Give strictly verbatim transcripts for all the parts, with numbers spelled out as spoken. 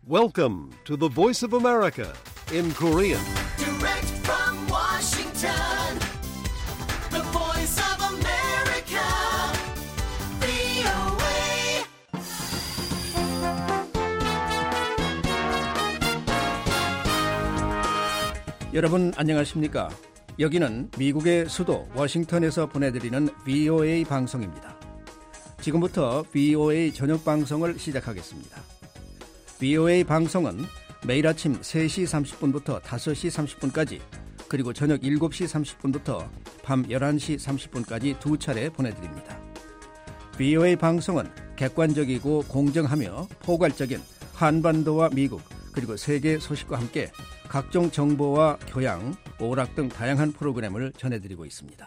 Welcome to the Voice of America in Korean. Direct from Washington, the Voice of America, 브이오에이. 여러분 안녕하십니까? 여기는 미국의 수도 워싱턴에서 보내드리는 브이오에이 방송입니다. 지금부터 브이오에이 저녁 방송을 시작하겠습니다. 브이오에이 방송은 매일 아침 세 시 삼십 분부터 다섯 시 삼십 분까지 그리고 저녁 일곱 시 삼십 분부터 밤 열한 시 삼십 분까지 두 차례 보내드립니다. 브이오에이 방송은 객관적이고 공정하며 포괄적인 한반도와 미국 그리고 세계 소식과 함께 각종 정보와 교양, 오락 등 다양한 프로그램을 전해드리고 있습니다.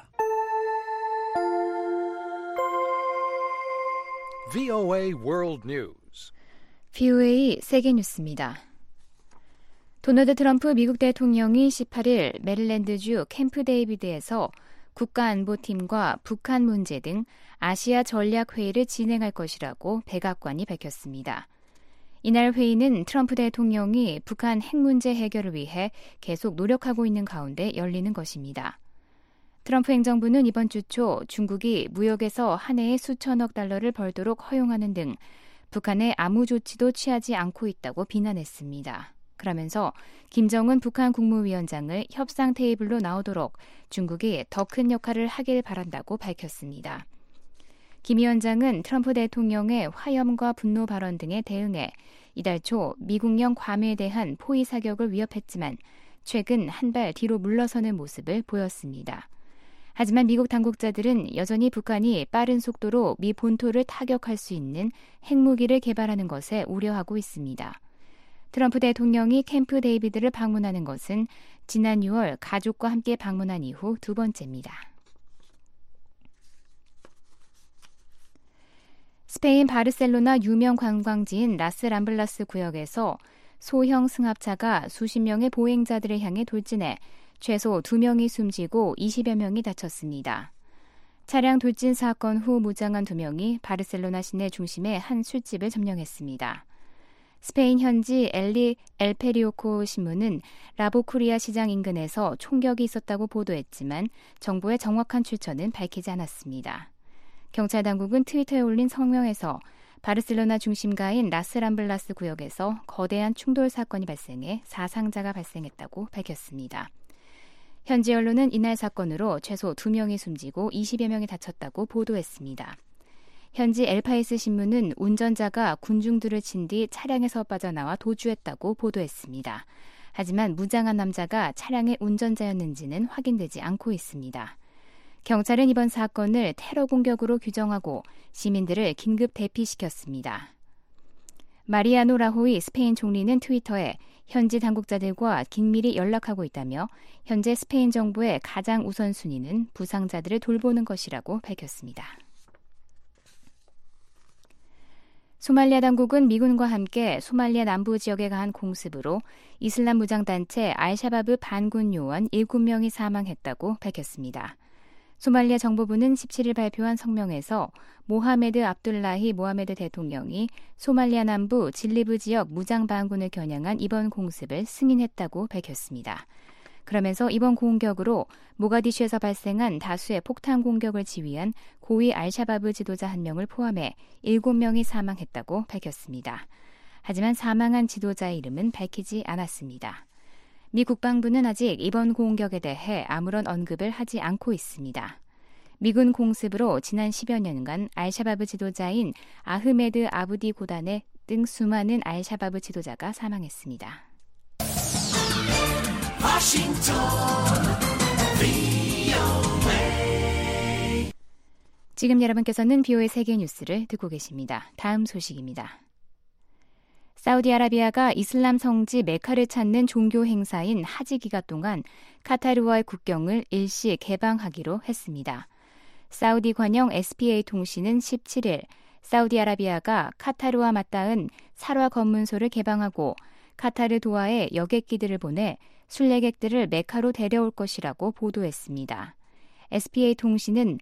브이오에이 World News. 브이오에이 세계 뉴스입니다. 도널드 트럼프 미국 대통령이 십팔 일 메릴랜드주 캠프 데이비드에서 국가안보팀과 북한 문제 등 아시아 전략 회의를 진행할 것이라고 백악관이 밝혔습니다. 이날 회의는 트럼프 대통령이 북한 핵 문제 해결을 위해 계속 노력하고 있는 가운데 열리는 것입니다. 트럼프 행정부는 이번 주 초 중국이 무역에서 한 해에 수천억 달러를 벌도록 허용하는 등 북한에 아무 조치도 취하지 않고 있다고 비난했습니다. 그러면서 김정은 북한 국무위원장을 협상 테이블로 나오도록 중국이 더 큰 역할을 하길 바란다고 밝혔습니다. 김 위원장은 트럼프 대통령의 화염과 분노 발언 등에 대응해 이달 초 미국령 괌에 대한 포위 사격을 위협했지만 최근 한 발 뒤로 물러서는 모습을 보였습니다. 하지만 미국 당국자들은 여전히 북한이 빠른 속도로 미 본토를 타격할 수 있는 핵무기를 개발하는 것에 우려하고 있습니다. 트럼프 대통령이 캠프 데이비드를 방문하는 것은 지난 유월 가족과 함께 방문한 이후 두 번째입니다. 스페인 바르셀로나 유명 관광지인 라스람블라스 구역에서 소형 승합차가 수십 명의 보행자들을 향해 돌진해 최소 두 명이 숨지고 이십여 명이 다쳤습니다. 차량 돌진 사건 후 무장한 두 명이 바르셀로나 시내 중심의 한 술집을 점령했습니다. 스페인 현지 엘리 엘페리오코 신문은 라보쿠리아 시장 인근에서 총격이 있었다고 보도했지만 정부의 정확한 출처는 밝히지 않았습니다. 경찰 당국은 트위터에 올린 성명에서 바르셀로나 중심가인 라스람블라스 구역에서 거대한 충돌 사건이 발생해 사상자가 발생했다고 밝혔습니다. 현지 언론은 이날 사건으로 최소 두 명이 숨지고 이십여 명이 다쳤다고 보도했습니다. 현지 엘파이스 신문은 운전자가 군중들을 친 뒤 차량에서 빠져나와 도주했다고 보도했습니다. 하지만 무장한 남자가 차량의 운전자였는지는 확인되지 않고 있습니다. 경찰은 이번 사건을 테러 공격으로 규정하고 시민들을 긴급 대피시켰습니다. 마리아노 라호이 스페인 총리는 트위터에 현지 당국자들과 긴밀히 연락하고 있다며 현재 스페인 정부의 가장 우선순위는 부상자들을 돌보는 것이라고 밝혔습니다. 소말리아 당국은 미군과 함께 소말리아 남부 지역에 가한 공습으로 이슬람 무장단체 알샤바브 반군 요원 일곱 명이 사망했다고 밝혔습니다. 소말리아 정보부는 십칠 일 발표한 성명에서 모하메드 압둘라히 모하메드 대통령이 소말리아 남부 질리브 지역 무장반군을 겨냥한 이번 공습을 승인했다고 밝혔습니다. 그러면서 이번 공격으로 모가디슈에서 발생한 다수의 폭탄 공격을 지휘한 고위 알샤바브 지도자 한 명을 포함해 일곱 명이 사망했다고 밝혔습니다. 하지만 사망한 지도자의 이름은 밝히지 않았습니다. 미 국방부는 아직 이번 공격에 대해 아무런 언급을 하지 않고 있습니다. 미군 공습으로 지난 십여 년간 알샤바브 지도자인 아흐메드 아부디 고단의 등 수많은 알샤바브 지도자가 사망했습니다. 워싱턴, 브이오에이. 지금 여러분께서는 브이오에이 세계 뉴스를 듣고 계십니다. 다음 소식입니다. 사우디아라비아가 이슬람 성지 메카를 찾는 종교 행사인 하지 기간 동안 카타르와의 국경을 일시 개방하기로 했습니다. 사우디 관영 에스피에이 통신은 십칠 일 사우디아라비아가 카타르와 맞닿은 살화 검문소를 개방하고 카타르 도하에 여객기들을 보내 순례객들을 메카로 데려올 것이라고 보도했습니다. 에스피에이 통신은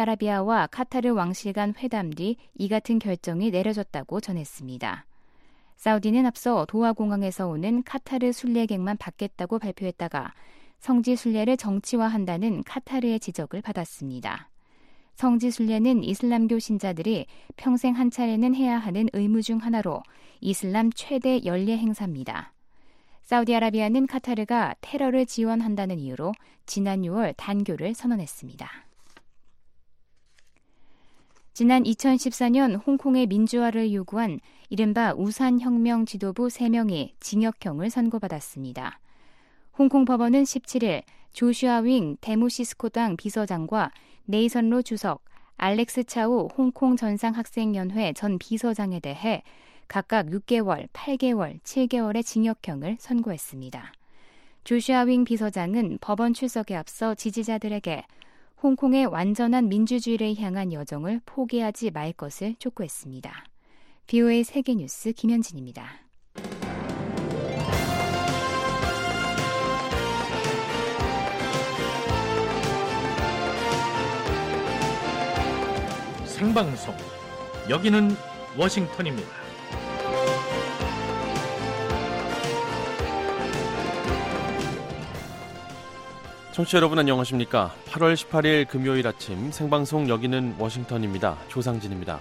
사우디아라비아와 카타르 왕실 간 회담 뒤 이 같은 결정이 내려졌다고 전했습니다. 사우디는 앞서 도하 공항에서 오는 카타르 순례객만 받겠다고 발표했다가 성지 순례를 정치화한다는 카타르의 지적을 받았습니다. 성지 순례는 이슬람교 신자들이 평생 한 차례는 해야 하는 의무 중 하나로 이슬람 최대 연례 행사입니다. 사우디아라비아는 카타르가 테러를 지원한다는 이유로 지난 유월 단교를 선언했습니다. 지난 이천십사 년 홍콩의 민주화를 요구한 이른바 우산혁명 지도부 세 명이 징역형을 선고받았습니다. 홍콩 법원은 십칠 일 조슈아 윙 데모시스코당 비서장과 네이선로 주석, 알렉스 차우 홍콩 전상학생연회 전 비서장에 대해 각각 육 개월, 팔 개월, 칠 개월의 징역형을 선고했습니다. 조슈아 윙 비서장은 법원 출석에 앞서 지지자들에게 홍콩의 완전한 민주주의를 향한 여정을 포기하지 말 것을 촉구했습니다. 브이오에이 세계뉴스 김현진입니다. 생방송, 여기는 워싱턴입니다. 청취자 여러분 안녕하십니까? 팔월 십팔일 금요일 아침 생방송 여기는 워싱턴입니다. 조상진입니다.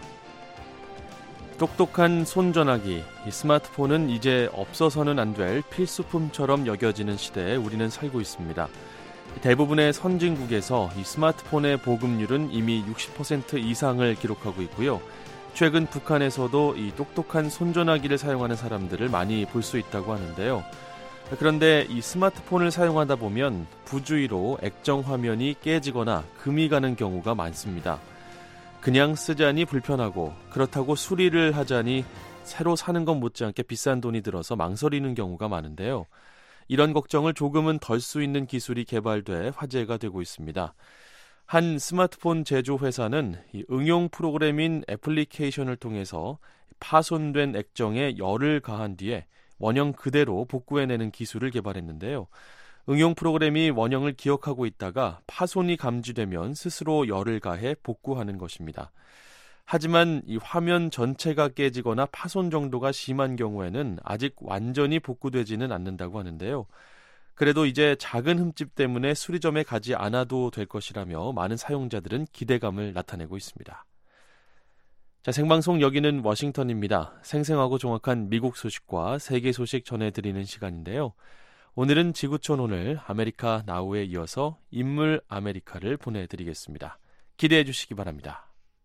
똑똑한 손전화기, 이 스마트폰은 이제 없어서는 안 될 필수품처럼 여겨지는 시대에 우리는 살고 있습니다. 대부분의 선진국에서 이 스마트폰의 보급률은 이미 육십 퍼센트 이상을 기록하고 있고요. 최근 북한에서도 이 똑똑한 손전화기를 사용하는 사람들을 많이 볼 수 있다고 하는데요. 그런데 이 스마트폰을 사용하다 보면 부주의로 액정 화면이 깨지거나 금이 가는 경우가 많습니다. 그냥 쓰자니 불편하고 그렇다고 수리를 하자니 새로 사는 것 못지않게 비싼 돈이 들어서 망설이는 경우가 많은데요. 이런 걱정을 조금은 덜 수 있는 기술이 개발돼 화제가 되고 있습니다. 한 스마트폰 제조 회사는 이 응용 프로그램인 애플리케이션을 통해서 파손된 액정에 열을 가한 뒤에 원형 그대로 복구해내는 기술을 개발했는데요. 응용 프로그램이 원형을 기억하고 있다가 파손이 감지되면 스스로 열을 가해 복구하는 것입니다. 하지만 이 화면 전체가 깨지거나 파손 정도가 심한 경우에는 아직 완전히 복구되지는 않는다고 하는데요. 그래도 이제 작은 흠집 때문에 수리점에 가지 않아도 될 것이라며 많은 사용자들은 기대감을 나타내고 있습니다. 자, 생방송 여기는 워싱턴입니다. 생생하고 정확한 미국 소식과 세계 소식 전해드리는 시간인데요. 오늘은 지구촌 오늘 아메리카 나우에 이어서 인물 아메리카를 보내드리겠습니다. 기대해 주시기 바랍니다.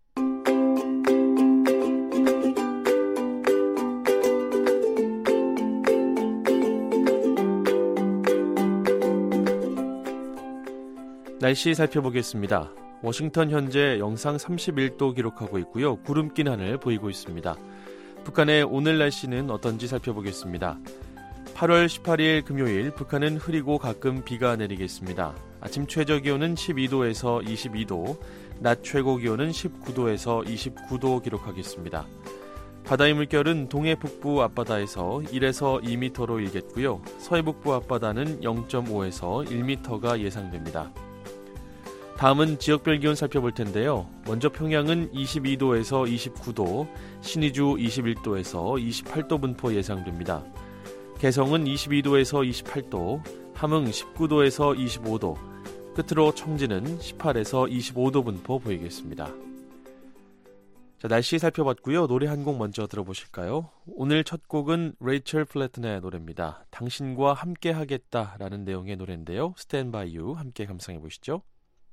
날씨 살펴보겠습니다. 워싱턴 현재 영상 삼십일 도 기록하고 있고요. 구름 낀 하늘 보이고 있습니다. 북한의 오늘 날씨는 어떤지 살펴보겠습니다. 팔월 십팔일 금요일 북한은 흐리고 가끔 비가 내리겠습니다. 아침 최저 기온은 십이 도에서 이십이 도, 낮 최고 기온은 십구 도에서 이십구 도 기록하겠습니다. 바다의 물결은 동해 북부 앞바다에서 일에서 이 미터로 일겠고요. 서해 북부 앞바다는 영 점 오에서 일 미터가 예상됩니다. 다음은 지역별 기온 살펴볼 텐데요. 먼저 평양은 이십이 도에서 이십구 도, 신의주 이십일 도에서 이십팔 도 분포 예상됩니다. 개성은 이십이 도에서 이십팔 도, 함흥 십구 도에서 이십오 도, 끝으로 청진은 십팔에서 이십오 도 분포 보이겠습니다. 자, 날씨 살펴봤고요. 노래 한 곡 먼저 들어보실까요? 오늘 첫 곡은 레이첼 플래튼의 노래입니다. 당신과 함께 하겠다라는 내용의 노래인데요. Stand by you 함께 감상해 보시죠.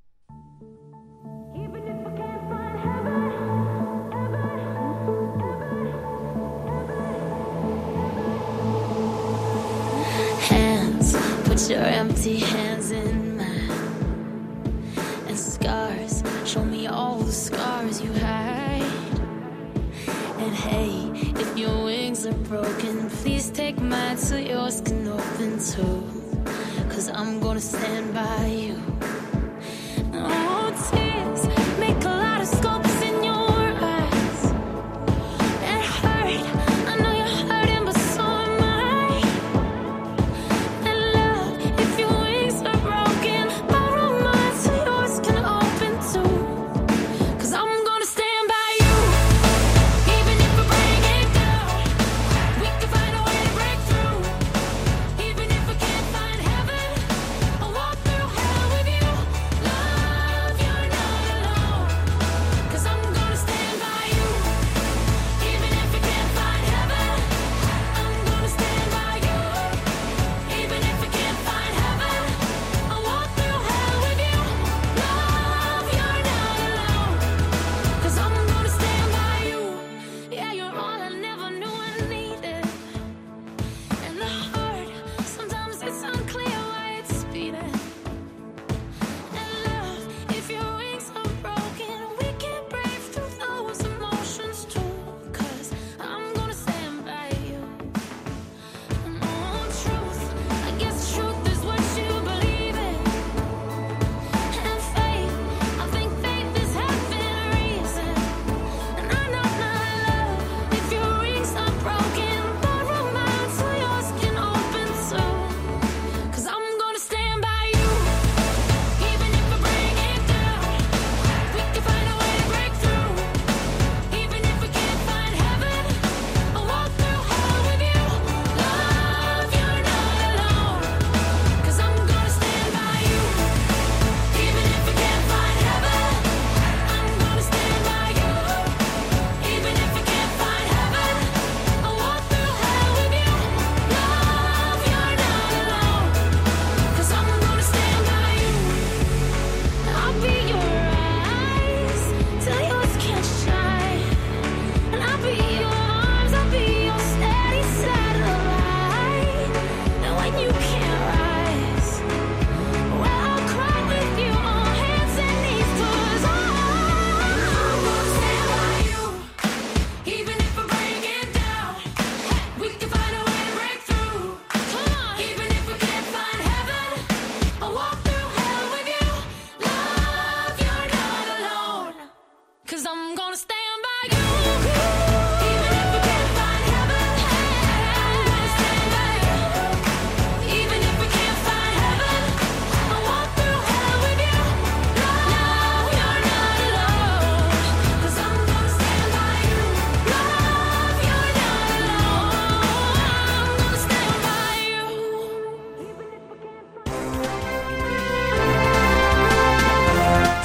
Hands, put your empty hands in mine. And scars, show me all the scars you hide. And hey, if your wings are broken, please take mine so yours can open too. Cause I'm gonna stand by you. Oh, tears make a lot of scopes in your eyes. That hurt, I know you're hurting, but so am I. And love, if your wings are broken, borrow mine so yours can open too. Cause I'm gonna stand by you, even if we break it down. We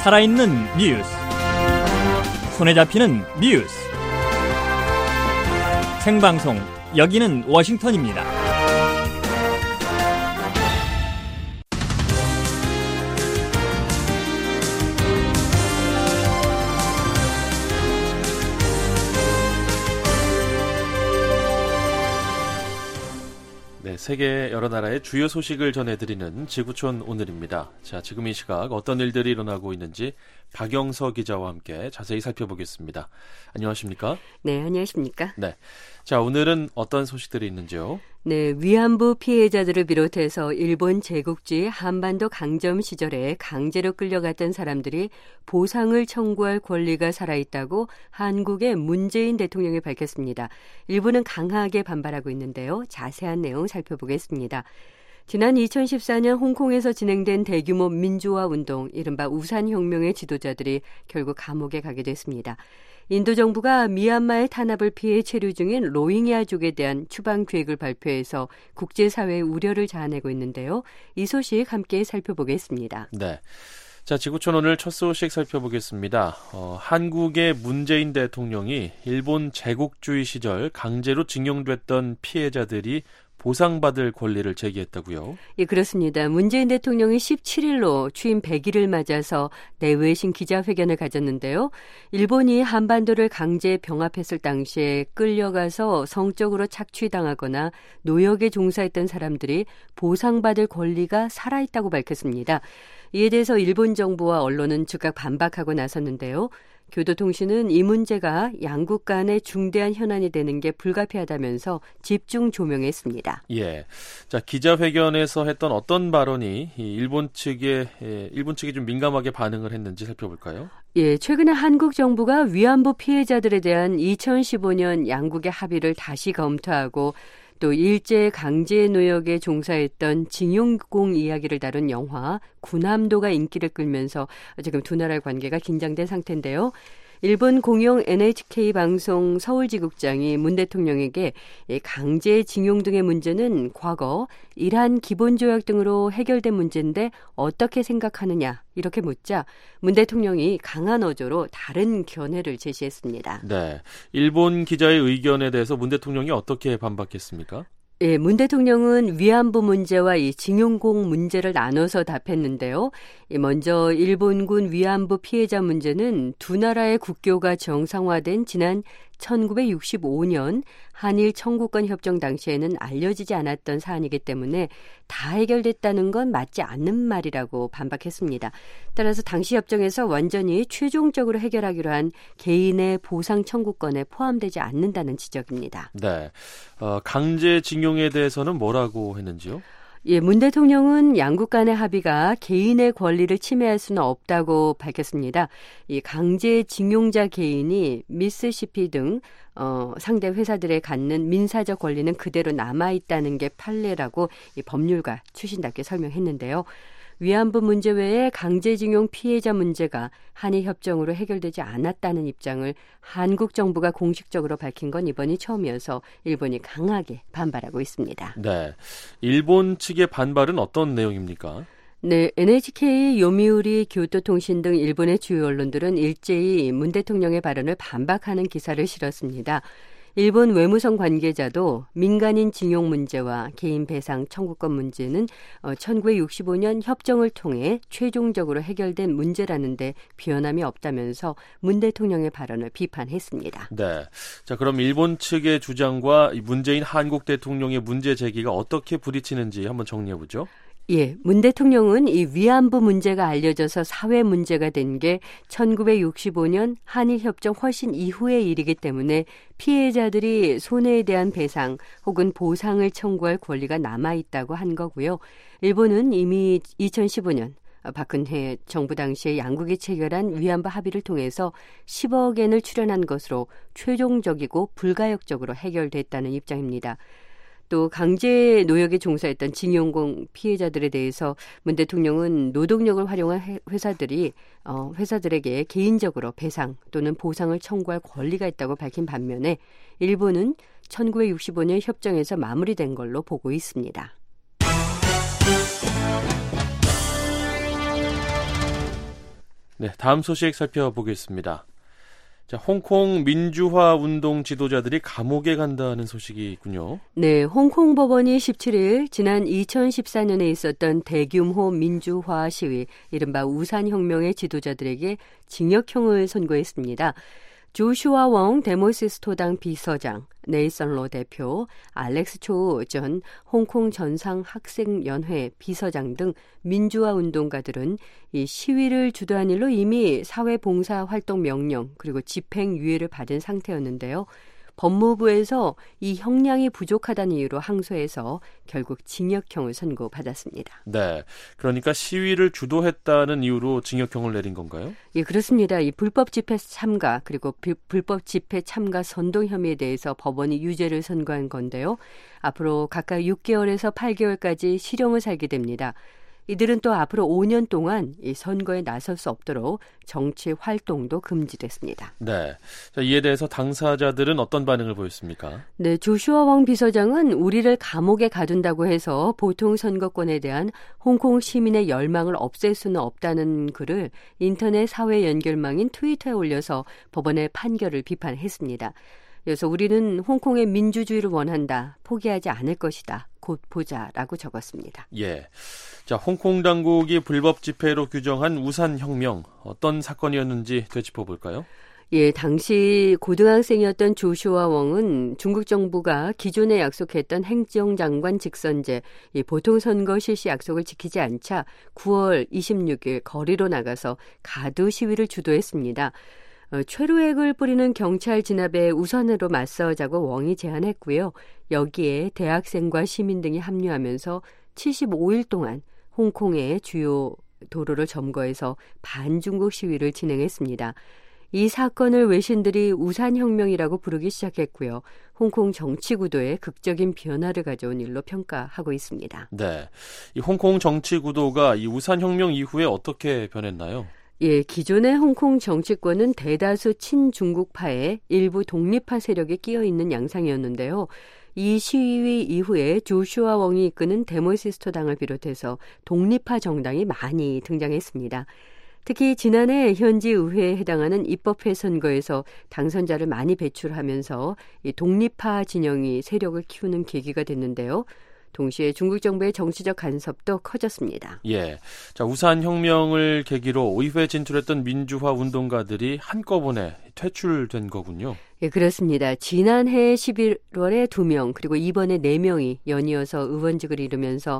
살아있는 뉴스, 손에 잡히는 뉴스, 생방송 여기는 워싱턴입니다. 네, 세계 여러 나라의 주요 소식을 전해드리는 지구촌 오늘입니다. 자, 지금 이 시각 어떤 일들이 일어나고 있는지 박영서 기자와 함께 자세히 살펴보겠습니다. 안녕하십니까? 네, 안녕하십니까? 네, 자, 오늘은 어떤 소식들이 있는지요? 네, 위안부 피해자들을 비롯해서 일본 제국주의 한반도 강점 시절에 강제로 끌려갔던 사람들이 보상을 청구할 권리가 살아있다고 한국의 문재인 대통령이 밝혔습니다. 일본은 강하게 반발하고 있는데요. 자세한 내용 살펴보겠습니다. 지난 이천십사 년 홍콩에서 진행된 대규모 민주화 운동, 이른바 우산혁명의 지도자들이 결국 감옥에 가게 됐습니다. 인도 정부가 미얀마의 탄압을 피해 체류 중인 로힝야족에 대한 추방 계획을 발표해서 국제사회의 우려를 자아내고 있는데요. 이 소식 함께 살펴보겠습니다. 네. 자, 지구촌 오늘 첫 소식 살펴보겠습니다. 어, 한국의 문재인 대통령이 일본 제국주의 시절 강제로 징용됐던 피해자들이 보상받을 권리를 제기했다고요? 예, 그렇습니다. 문재인 대통령이 십칠 일로 취임 백 일을 맞아서 내외신 기자회견을 가졌는데요. 일본이 한반도를 강제 병합했을 당시에 끌려가서 성적으로 착취당하거나 노역에 종사했던 사람들이 보상받을 권리가 살아있다고 밝혔습니다. 이에 대해서 일본 정부와 언론은 즉각 반박하고 나섰는데요. 교도통신은 이 문제가 양국 간의 중대한 현안이 되는 게 불가피하다면서 집중 조명했습니다. 예, 자, 기자회견에서 했던 어떤 발언이 일본 측에 예, 일본 측이 좀 민감하게 반응을 했는지 살펴볼까요? 예, 최근에 한국 정부가 위안부 피해자들에 대한 이천십오 년 양국의 합의를 다시 검토하고 또 일제 강제 노역에 종사했던 징용공 이야기를 다룬 영화 군함도가 인기를 끌면서 지금 두 나라의 관계가 긴장된 상태인데요. 일본 공영 엔에이치케이 방송 서울지국장이 문 대통령에게 강제징용 등의 문제는 과거 이란 기본조약 등으로 해결된 문제인데 어떻게 생각하느냐 이렇게 묻자 문 대통령이 강한 어조로 다른 견해를 제시했습니다. 네, 일본 기자의 의견에 대해서 문 대통령이 어떻게 반박했습니까? 예, 문 대통령은 위안부 문제와 이 징용공 문제를 나눠서 답했는데요. 먼저 일본군 위안부 피해자 문제는 두 나라의 국교가 정상화된 지난 천구백육십오 년 한일 청구권 협정 당시에는 알려지지 않았던 사안이기 때문에 다 해결됐다는 건 맞지 않는 말이라고 반박했습니다. 따라서 당시 협정에서 완전히 최종적으로 해결하기로 한 개인의 보상 청구권에 포함되지 않는다는 지적입니다. 네, 어, 강제징용에 대해서는 뭐라고 했는지요? 예, 문 대통령은 양국 간의 합의가 개인의 권리를 침해할 수는 없다고 밝혔습니다. 이 강제징용자 개인이 미시시피 등 어, 상대 회사들에 갖는 민사적 권리는 그대로 남아있다는 게 판례라고 이 법률가 추신답게 설명했는데요. 위안부 문제 외에 강제징용 피해자 문제가 한일 협정으로 해결되지 않았다는 입장을 한국 정부가 공식적으로 밝힌 건 이번이 처음이어서 일본이 강하게 반발하고 있습니다. 네, 일본 측의 반발은 어떤 내용입니까? 네, 엔에이치케이, 요미우리, 교토통신 등 일본의 주요 언론들은 일제히 문 대통령의 발언을 반박하는 기사를 실었습니다. 일본 외무성 관계자도 민간인 징용 문제와 개인 배상 청구권 문제는 천구백육십오 년 협정을 통해 최종적으로 해결된 문제라는데 변함이 없다면서 문 대통령의 발언을 비판했습니다. 네, 자, 그럼 일본 측의 주장과 문재인 한국 대통령의 문제 제기가 어떻게 부딪히는지 한번 정리해보죠. 예, 문 대통령은 이 위안부 문제가 알려져서 사회 문제가 된 게 천구백육십오 년 한일협정 훨씬 이후의 일이기 때문에 피해자들이 손해에 대한 배상 혹은 보상을 청구할 권리가 남아있다고 한 거고요. 일본은 이미 이천십오 년 박근혜 정부 당시에 양국이 체결한 위안부 합의를 통해서 십억 엔을 출연한 것으로 최종적이고 불가역적으로 해결됐다는 입장입니다. 또 강제 노역에 종사했던 징용공 피해자들에 대해서 문 대통령은 노동력을 활용한 회사들이 어, 회사들에게 개인적으로 배상 또는 보상을 청구할 권리가 있다고 밝힌 반면에 일본은 천구백육십오 년 협정에서 마무리된 걸로 보고 있습니다. 네, 다음 소식 살펴보겠습니다. 자, 홍콩 민주화 운동 지도자들이 감옥에 간다는 소식이 있군요. 네, 홍콩 법원이 십칠 일 지난 이천십사 년에 있었던 대규모 민주화 시위, 이른바 우산혁명의 지도자들에게 징역형을 선고했습니다. 조슈아 웡 데모시스토당 비서장, 네이선 로 대표, 알렉스 초 전 홍콩 전상학생연회 비서장 등 민주화 운동가들은 이 시위를 주도한 일로 이미 사회봉사활동 명령 그리고 집행유예를 받은 상태였는데요. 법무부에서 이 형량이 부족하다는 이유로 항소해서 결국 징역형을 선고받았습니다. 네, 그러니까 시위를 주도했다는 이유로 징역형을 내린 건가요? 예, 그렇습니다. 이 불법 집회 참가 그리고 비, 불법 집회 참가 선동 혐의에 대해서 법원이 유죄를 선고한 건데요. 앞으로 각각 육 개월에서 팔 개월까지 실형을 살게 됩니다. 이들은 또 앞으로 오 년 동안 이 선거에 나설 수 없도록 정치 활동도 금지됐습니다. 네, 자, 이에 대해서 당사자들은 어떤 반응을 보였습니까? 네, 조슈아 웡 비서장은 우리를 감옥에 가둔다고 해서 보통 선거권에 대한 홍콩 시민의 열망을 없앨 수는 없다는 글을 인터넷 사회 연결망인 트위터에 올려서 법원의 판결을 비판했습니다. 그래서 우리는 홍콩의 민주주의를 원한다. 포기하지 않을 것이다. 곧 보자라고 적었습니다. 예, 자, 홍콩 당국이 불법 집회로 규정한 우산혁명, 어떤 사건이었는지 되짚어볼까요? 예, 당시 고등학생이었던 조슈아 웡은 중국 정부가 기존에 약속했던 행정장관 직선제, 이 보통선거 실시 약속을 지키지 않자 구월 이십육일 거리로 나가서 가두 시위를 주도했습니다. 어, 최루액을 뿌리는 경찰 진압에 우선으로 맞서자고 웡이 제안했고요. 여기에 대학생과 시민 등이 합류하면서 칠십오 일 동안 홍콩의 주요 도로를 점거해서 반중국 시위를 진행했습니다. 이 사건을 외신들이 우산혁명이라고 부르기 시작했고요. 홍콩 정치 구도에 극적인 변화를 가져온 일로 평가하고 있습니다. 네, 이 홍콩 정치 구도가 이 우산혁명 이후에 어떻게 변했나요? 예, 기존의 홍콩 정치권은 대다수 친중국파의 일부 독립파 세력에 끼어 있는 양상이었는데요. 이 시위 이후에 조슈아 웡이 이끄는 데모시스토 당을 비롯해서 독립파 정당이 많이 등장했습니다. 특히 지난해 현지 의회에 해당하는 입법회 선거에서 당선자를 많이 배출하면서 이 독립파 진영이 세력을 키우는 계기가 됐는데요. 동시에 중국 정부의 정치적 간섭도 커졌습니다. 예, 자, 우산혁명을 계기로 의회에 진출했던 민주화 운동가들이 한꺼번에 퇴출된 거군요. 예, 그렇습니다. 지난해 십일월에 두 명 그리고 이번에 네 명이 연이어서 의원직을 잃으면서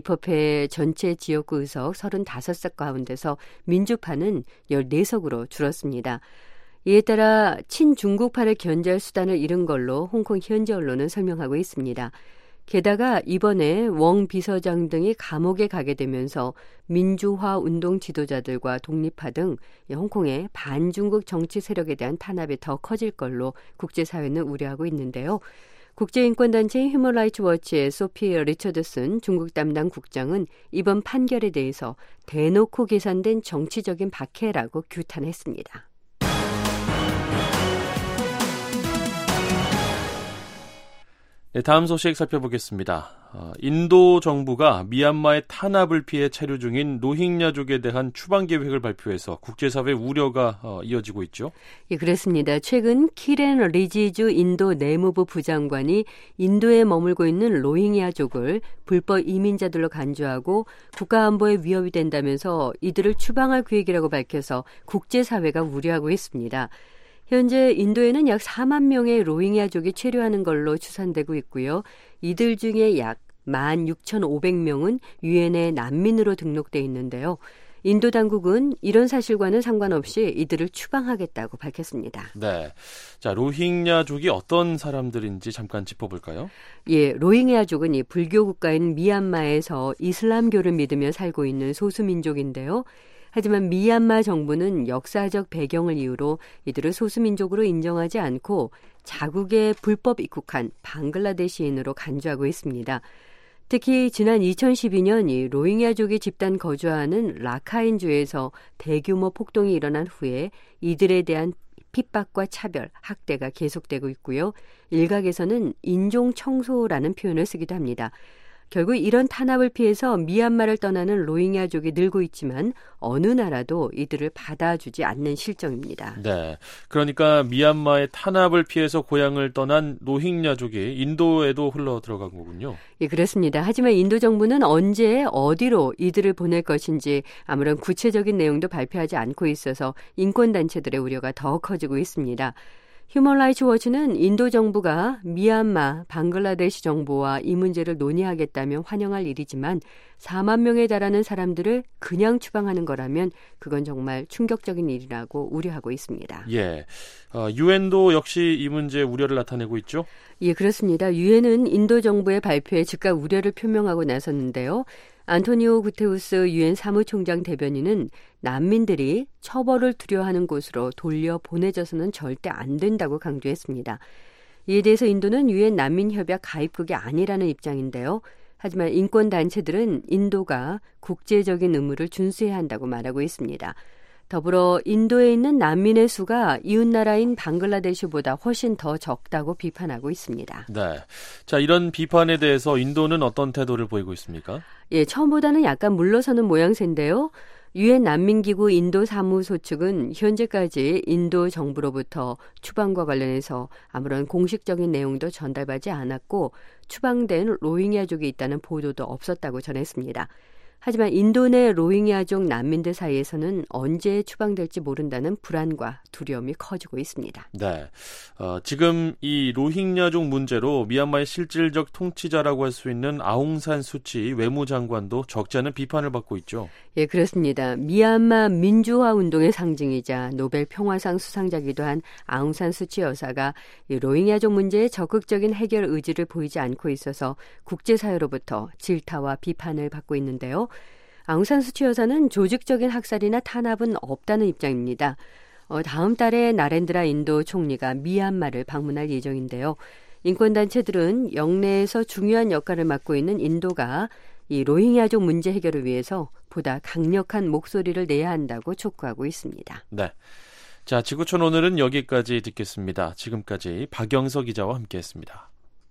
입법회 전체 지역구 의석 서른다섯 석 가운데서 민주파는 열네 석으로 줄었습니다. 이에 따라 친중국파를 견제할 수단을 잃은 걸로 홍콩 현지 언론은 설명하고 있습니다. 게다가 이번에 웡 비서장 등이 감옥에 가게 되면서 민주화 운동 지도자들과 독립파 등 홍콩의 반중국 정치 세력에 대한 탄압이 더 커질 걸로 국제사회는 우려하고 있는데요. 국제인권단체인 휴먼라이츠 워치의 소피 리처드슨 중국 담당 국장은 이번 판결에 대해서 대놓고 계산된 정치적인 박해라고 규탄했습니다. 네, 다음 소식 살펴보겠습니다. 어, 인도 정부가 미얀마의 탄압을 피해 체류 중인 로힝야족에 대한 추방 계획을 발표해서 국제사회 우려가 어, 이어지고 있죠. 예, 그렇습니다. 최근 키렌 리지주 인도 내무부 부장관이 인도에 머물고 있는 로힝야족을 불법 이민자들로 간주하고 국가안보에 위협이 된다면서 이들을 추방할 계획이라고 밝혀서 국제사회가 우려하고 있습니다. 현재 인도에는 약 사만 명의 로힝야족이 체류하는 걸로 추산되고 있고요. 이들 중에 약 만 육천오백 명은 유엔에 난민으로 등록돼 있는데요. 인도 당국은 이런 사실과는 상관없이 이들을 추방하겠다고 밝혔습니다. 네, 자, 로힝야족이 어떤 사람들인지 잠깐 짚어볼까요? 예, 로힝야족은 이 불교 국가인 미얀마에서 이슬람교를 믿으며 살고 있는 소수민족인데요. 하지만 미얀마 정부는 역사적 배경을 이유로 이들을 소수민족으로 인정하지 않고 자국에 불법 입국한 방글라데시인으로 간주하고 있습니다. 특히 지난 이천십이 년 이 로힝야족이 집단 거주하는 라카인주에서 대규모 폭동이 일어난 후에 이들에 대한 핍박과 차별, 학대가 계속되고 있고요. 일각에서는 인종 청소라는 표현을 쓰기도 합니다. 결국 이런 탄압을 피해서 미얀마를 떠나는 로힝야족이 늘고 있지만 어느 나라도 이들을 받아주지 않는 실정입니다. 네, 그러니까 미얀마의 탄압을 피해서 고향을 떠난 로힝야족이 인도에도 흘러 들어간 거군요. 예, 그렇습니다. 하지만 인도 정부는 언제 어디로 이들을 보낼 것인지 아무런 구체적인 내용도 발표하지 않고 있어서 인권단체들의 우려가 더 커지고 있습니다. 휴먼 라이츠 워치는 인도 정부가 미얀마, 방글라데시 정부와 이 문제를 논의하겠다면 환영할 일이지만 사만 명에 달하는 사람들을 그냥 추방하는 거라면 그건 정말 충격적인 일이라고 우려하고 있습니다. 예, 어, 유엔도 역시 이 문제에 우려를 나타내고 있죠? 예, 그렇습니다. 유엔은 인도 정부의 발표에 즉각 우려를 표명하고 나섰는데요. 안토니오 구테우스 유엔 사무총장 대변인은 난민들이 처벌을 두려워하는 곳으로 돌려 보내져서는 절대 안 된다고 강조했습니다. 이에 대해서 인도는 유엔 난민협약 가입국이 아니라는 입장인데요. 하지만 인권단체들은 인도가 국제적인 의무를 준수해야 한다고 말하고 있습니다. 더불어 인도에 있는 난민의 수가 이웃나라인 방글라데시보다 훨씬 더 적다고 비판하고 있습니다. 네, 자 이런 비판에 대해서 인도는 어떤 태도를 보이고 있습니까? 예, 처음보다는 약간 물러서는 모양새인데요. 유엔 난민기구 인도 사무소 측은 현재까지 인도 정부로부터 추방과 관련해서 아무런 공식적인 내용도 전달받지 않았고 추방된 로힝야족이 있다는 보도도 없었다고 전했습니다. 하지만 인도 내 로힝야족 난민들 사이에서는 언제 추방될지 모른다는 불안과 두려움이 커지고 있습니다. 네, 어, 지금 이 로힝야족 문제로 미얀마의 실질적 통치자라고 할 수 있는 아웅산 수치 외무장관도 적지 않은 비판을 받고 있죠. 예, 그렇습니다. 미얀마 민주화 운동의 상징이자 노벨 평화상 수상자기도 한 아웅산 수치 여사가 이 로힝야족 문제에 적극적인 해결 의지를 보이지 않고 있어서 국제사회로부터 질타와 비판을 받고 있는데요. 아웅산 수치 여사는 조직적인 학살이나 탄압은 없다는 입장입니다. 어, 다음 달에 나렌드라 인도 총리가 미얀마를 방문할 예정인데요. 인권단체들은 영내에서 중요한 역할을 맡고 있는 인도가 이 로힝야족 문제 해결을 위해서 보다 강력한 목소리를 내야 한다고 촉구하고 있습니다. 네, 자 지구촌 오늘은 여기까지 듣겠습니다. 지금까지 박영서 기자와 함께했습니다.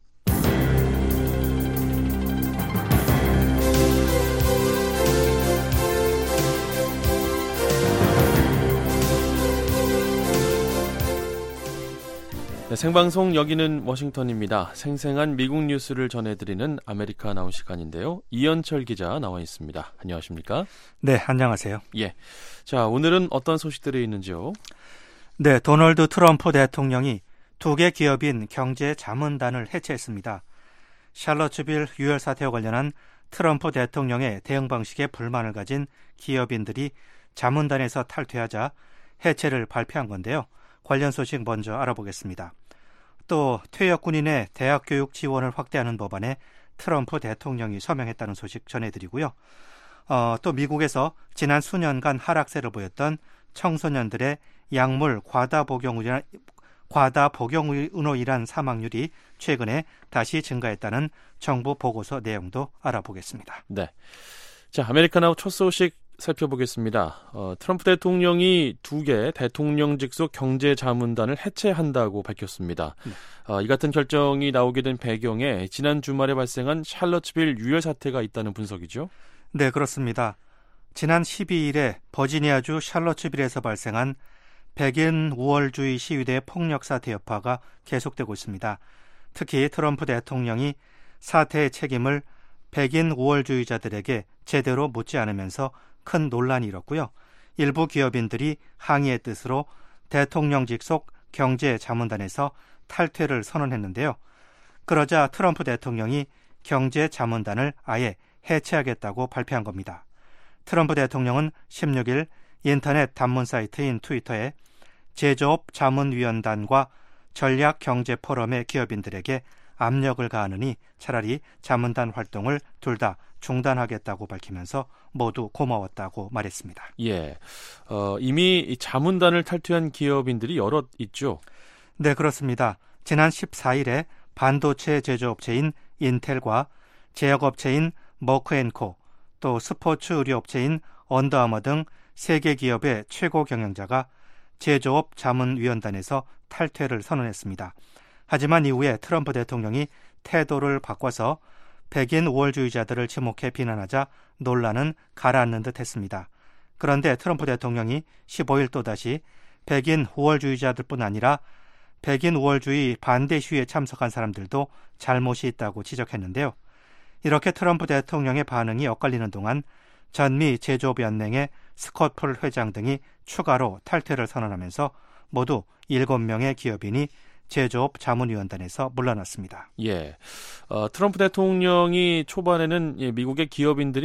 네, 생방송 여기는 워싱턴입니다. 생생한 미국 뉴스를 전해드리는 아메리카 나우 시간인데요. 이현철 기자 나와 있습니다. 안녕하십니까? 네, 안녕하세요. 예, 자 오늘은 어떤 소식들이 있는지요? 네, 도널드 트럼프 대통령이 두 개 기업인 경제자문단을 해체했습니다. 샬럿츠빌 유혈 사태와 관련한 트럼프 대통령의 대응 방식에 불만을 가진 기업인들이 자문단에서 탈퇴하자 해체를 발표한 건데요. 관련 소식 먼저 알아보겠습니다. 또 퇴역 군인의 대학 교육 지원을 확대하는 법안에 트럼프 대통령이 서명했다는 소식 전해드리고요. 어, 또 미국에서 지난 수년간 하락세를 보였던 청소년들의 약물 과다 복용으로, 과다 복용으로 인한 사망률이 최근에 다시 증가했다는 정부 보고서 내용도 알아보겠습니다. 네, 자 아메리카나우 첫 소식 살펴보겠습니다. 어, 트럼프 대통령이 두 개 대통령 직속 경제자문단을 해체한다고 밝혔습니다. 네. 어, 이 같은 결정이 나오게 된 배경에 지난 주말에 발생한 샬럿츠빌 유혈 사태가 있다는 분석이죠? 네, 그렇습니다. 지난 십이일에 버지니아주 샬럿츠빌에서 발생한 백인 우월주의 시위대의 폭력 사태 여파가 계속되고 있습니다. 특히 트럼프 대통령이 사태의 책임을 백인 우월주의자들에게 제대로 묻지 않으면서 큰 논란이 일었고요. 일부 기업인들이 항의의 뜻으로 대통령 직속 경제자문단에서 탈퇴를 선언했는데요. 그러자 트럼프 대통령이 경제자문단을 아예 해체하겠다고 발표한 겁니다. 트럼프 대통령은 십육일 인터넷 단문 사이트인 트위터에 제조업 자문위원단과 전략경제포럼의 기업인들에게 압력을 가하느니 차라리 자문단 활동을 둘 다 중단하겠다고 밝히면서 모두 고마웠다고 말했습니다. 예, 어, 이미 이 자문단을 탈퇴한 기업인들이 여럿 있죠? 네, 그렇습니다. 지난 십사일에 반도체 제조업체인 인텔과 제약업체인 머크앤코, 또 스포츠 의료업체인 언더아머 등 세 개 기업의 최고 경영자가 제조업 자문위원단에서 탈퇴를 선언했습니다. 하지만 이후에 트럼프 대통령이 태도를 바꿔서 백인 우월주의자들을 지목해 비난하자 논란은 가라앉는 듯 했습니다. 그런데 트럼프 대통령이 십오일 또다시 백인 우월주의자들뿐 아니라 백인 우월주의 반대 시위에 참석한 사람들도 잘못이 있다고 지적했는데요. 이렇게 트럼프 대통령의 반응이 엇갈리는 동안 전미 제조업연맹의 스콧 폴 회장 등이 추가로 탈퇴를 선언하면서 모두 일곱 명의 기업인이 제조업 자문위원단에서 물러났습니다. 예, 어, 트럼프 대통령이 초반에는 예, 미국의 기업인들이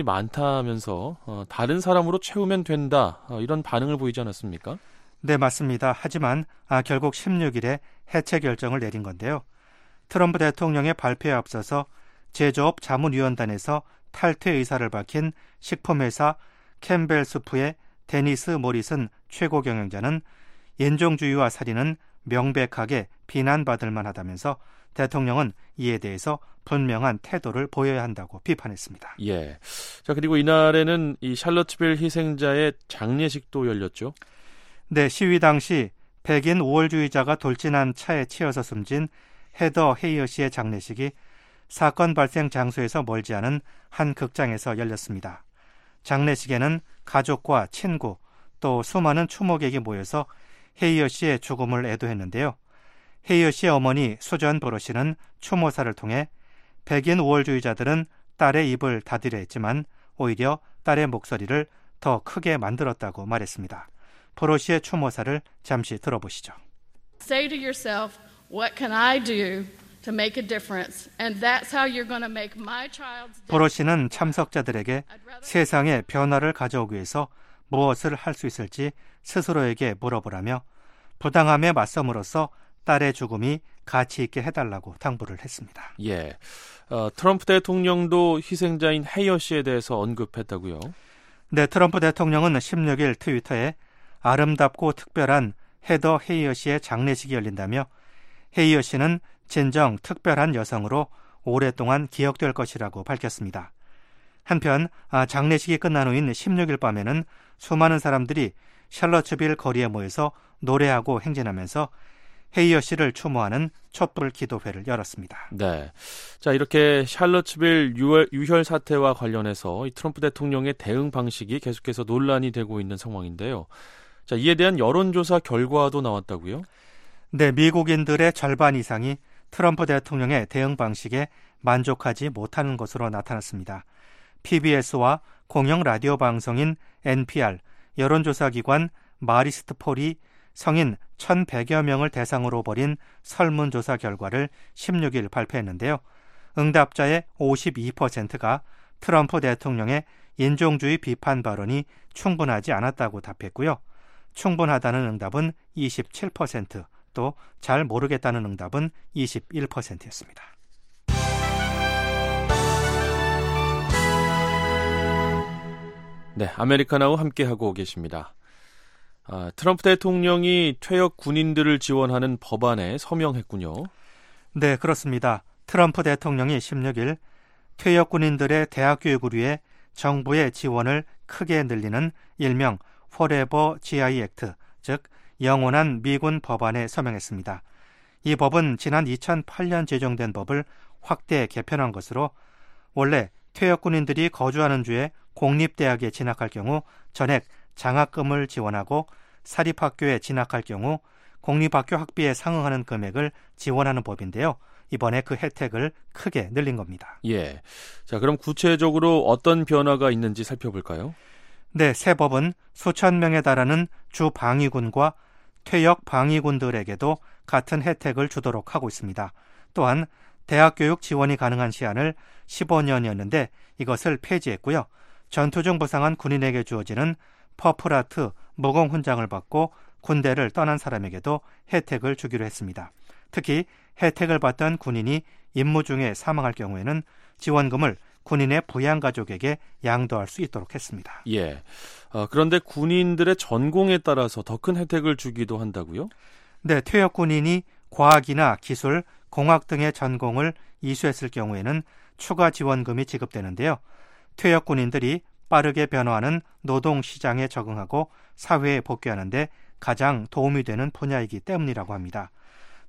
많다면서 어, 다른 사람으로 채우면 된다 어, 이런 반응을 보이지 않았습니까? 네, 맞습니다. 하지만 아, 결국 십육일에 해체 결정을 내린 건데요. 트럼프 대통령의 발표에 앞서서 제조업 자문위원단에서 탈퇴 의사를 밝힌 식품회사 캠벨 수프의 데니스 모리슨 최고 경영자는 인종주의와 살인은 명백하게 비난받을 만하다면서 대통령은 이에 대해서 분명한 태도를 보여야 한다고 비판했습니다. 예. 자, 그리고 이날에는 이 샬럿츠빌 희생자의 장례식도 열렸죠. 네, 시위 당시 백인 우월주의자가 돌진한 차에 치여서 숨진 헤더 헤이어 씨의 장례식이 사건 발생 장소에서 멀지 않은 한 극장에서 열렸습니다. 장례식에는 가족과 친구 또 수많은 추모객이 모여서 헤이어 씨의 죽음을 애도했는데요. 헤이어 씨의 어머니 수전 보로 씨는 추모사를 통해 백인 우월주의자들은 딸의 입을 닫으려 했지만 오히려 딸의 목소리를 더 크게 만들었다고 말했습니다. 보로 씨의 추모사를 잠시 들어보시죠. Say to yourself, what can I do to make a difference? And that's how you're going to make my child's death. 보로 씨는 참석자들에게 세상에 변화를 가져오기 위해서 무엇을 할 수 있을지 스스로에게 물어보라며 부당함에 맞섬으로써 딸의 죽음이 가치 있게 해달라고 당부를 했습니다. 예, 어, 트럼프 대통령도 희생자인 헤이어 씨에 대해서 언급했다고요? 네, 트럼프 대통령은 십육일 트위터에 아름답고 특별한 헤더 헤이어 씨의 장례식이 열린다며 헤이어 씨는 진정 특별한 여성으로 오랫동안 기억될 것이라고 밝혔습니다. 한편 장례식이 끝난 후인 십육일 밤에는 수많은 사람들이 샬럿츠빌 거리에 모여서 노래하고 행진하면서 헤이어 씨를 추모하는 촛불 기도회를 열었습니다. 네, 자 이렇게 샬럿츠빌 유혈, 유혈 사태와 관련해서 이 트럼프 대통령의 대응 방식이 계속해서 논란이 되고 있는 상황인데요. 자, 이에 대한 여론조사 결과도 나왔다고요? 네, 미국인들의 절반 이상이 트럼프 대통령의 대응 방식에 만족하지 못하는 것으로 나타났습니다. 피비에스와 공영 라디오 방송인 엔피알, 여론조사기관 마리스트 폴이 성인 천백여 명을 대상으로 벌인 설문조사 결과를 십육일 발표했는데요. 응답자의 오십이 퍼센트가 트럼프 대통령의 인종주의 비판 발언이 충분하지 않았다고 답했고요. 충분하다는 응답은 이십칠 퍼센트, 또 잘 모르겠다는 응답은 이십일 퍼센트였습니다. 네, 아메리카나우 함께하고 계십니다. 아, 트럼프 대통령이 퇴역 군인들을 지원하는 법안에 서명했군요. 네, 그렇습니다. 트럼프 대통령이 십육일 퇴역 군인들의 대학 교육을 위해 정부의 지원을 크게 늘리는 일명 Forever 지아이 액트, 즉 영원한 미군 법안에 서명했습니다. 이 법은 지난 이천팔 년 제정된 법을 확대 개편한 것으로 원래 퇴역 군인들이 거주하는 주에 공립대학에 진학할 경우 전액 장학금을 지원하고 사립학교에 진학할 경우 공립학교 학비에 상응하는 금액을 지원하는 법인데요. 이번에 그 혜택을 크게 늘린 겁니다. 예. 자, 그럼 구체적으로 어떤 변화가 있는지 살펴볼까요? 네, 새 법은 수천 명에 달하는 주 방위군과 퇴역 방위군들에게도 같은 혜택을 주도록 하고 있습니다. 또한 대학 교육 지원이 가능한 시한을 십오 년이었는데 이것을 폐지했고요. 전투 중 부상한 군인에게 주어지는 퍼플하트 무공 훈장을 받고 군대를 떠난 사람에게도 혜택을 주기로 했습니다. 특히 혜택을 받던 군인이 임무 중에 사망할 경우에는 지원금을 군인의 부양가족에게 양도할 수 있도록 했습니다. 예. 어, 그런데 군인들의 전공에 따라서 더 큰 혜택을 주기도 한다고요? 네, 퇴역 군인이 과학이나 기술, 공학 등의 전공을 이수했을 경우에는 추가 지원금이 지급되는데요. 퇴역 군인들이 빠르게 변화하는 노동시장에 적응하고 사회에 복귀하는 데 가장 도움이 되는 분야이기 때문이라고 합니다.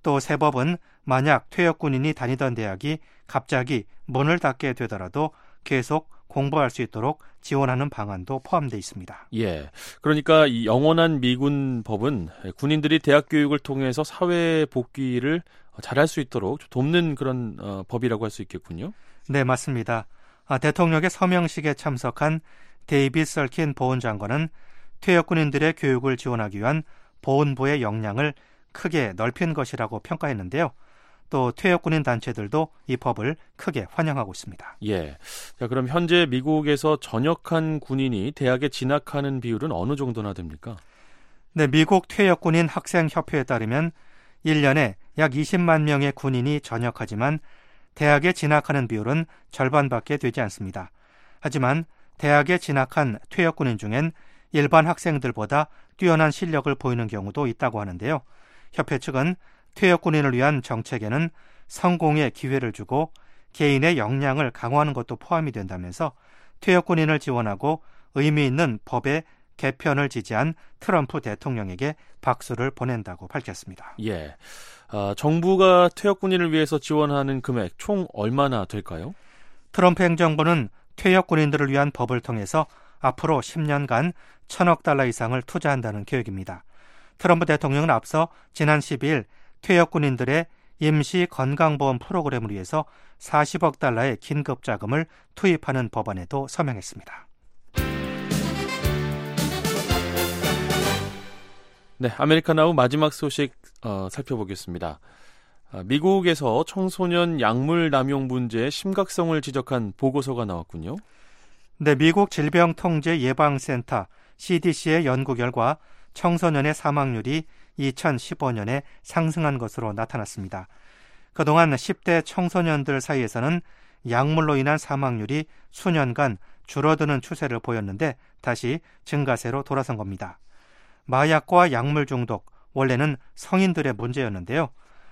또 새 법은 만약 퇴역 군인이 다니던 대학이 갑자기 문을 닫게 되더라도 계속 공부할 수 있도록 지원하는 방안도 포함되어 있습니다. 예, 그러니까 이 영원한 미군 법은 군인들이 대학 교육을 통해서 사회 복귀를 잘할 수 있도록 돕는 그런 어, 법이라고 할 수 있겠군요. 네, 맞습니다. 아, 대통령의 서명식에 참석한 데이빗 설킨 보훈장관은 퇴역 군인들의 교육을 지원하기 위한 보훈부의 역량을 크게 넓힌 것이라고 평가했는데요. 또 퇴역 군인 단체들도 이 법을 크게 환영하고 있습니다. 예. 자, 그럼 현재 미국에서 전역한 군인이 대학에 진학하는 비율은 어느 정도나 됩니까? 네, 미국 퇴역 군인 학생 협회에 따르면 일 년에 약 이십만 명의 군인이 전역하지만 대학에 진학하는 비율은 절반밖에 되지 않습니다. 하지만 대학에 진학한 퇴역 군인 중엔 일반 학생들보다 뛰어난 실력을 보이는 경우도 있다고 하는데요. 협회 측은 퇴역 군인을 위한 정책에는 성공의 기회를 주고 개인의 역량을 강화하는 것도 포함이 된다면서 퇴역 군인을 지원하고 의미 있는 법의 개편을 지지한 트럼프 대통령에게 박수를 보낸다고 밝혔습니다. 예, 아, 정부가 퇴역 군인을 위해서 지원하는 금액 총 얼마나 될까요? 트럼프 행정부는 퇴역 군인들을 위한 법을 통해서 앞으로 십 년간 천억 달러 이상을 투자한다는 계획입니다. 트럼프 대통령은 앞서 지난 십이일 퇴역 군인들의 임시 건강보험 프로그램을 위해서 사십억 달러의 긴급 자금을 투입하는 법안에도 서명했습니다. 네, 아메리카나우 마지막 소식 어, 살펴보겠습니다. 아, 미국에서 청소년 약물 남용 문제의 심각성을 지적한 보고서가 나왔군요. 네, 미국 질병통제예방센터 씨디씨의 연구 결과 청소년의 사망률이 이천십오 년에 상승한 것으로 나타났습니다. 그동안 십 대 청소년들 사이에서는 약물로 인한 사망률이 수년간 줄어드는 추세를 보였는데 다시 증가세로 돌아선 겁니다. 마약과 약물 중독, 원래는 성인들의 문제였는데요.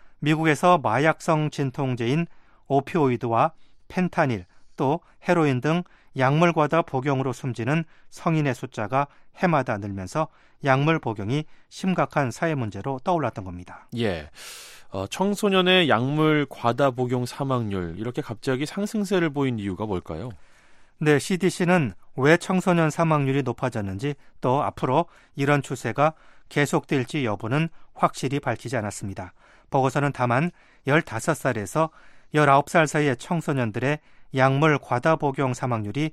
미국에서 마약성 진통제인 오피오이드와 펜타닐, 또 헤로인 등 약물 과다 복용으로 숨지는 성인의 숫자가 해마다 늘면서 약물 복용이 심각한 사회 문제로 떠올랐던 겁니다. 예, 어, 청소년의 약물 과다 복용 사망률 이렇게 갑자기 상승세를 보인 이유가 뭘까요? 네, 씨디씨는 왜 청소년 사망률이 높아졌는지 또 앞으로 이런 추세가 계속될지 여부는 확실히 밝히지 않았습니다. 보고서는 다만 열다섯 살에서 열아홉 살 사이의 청소년들의 약물 과다 복용 사망률이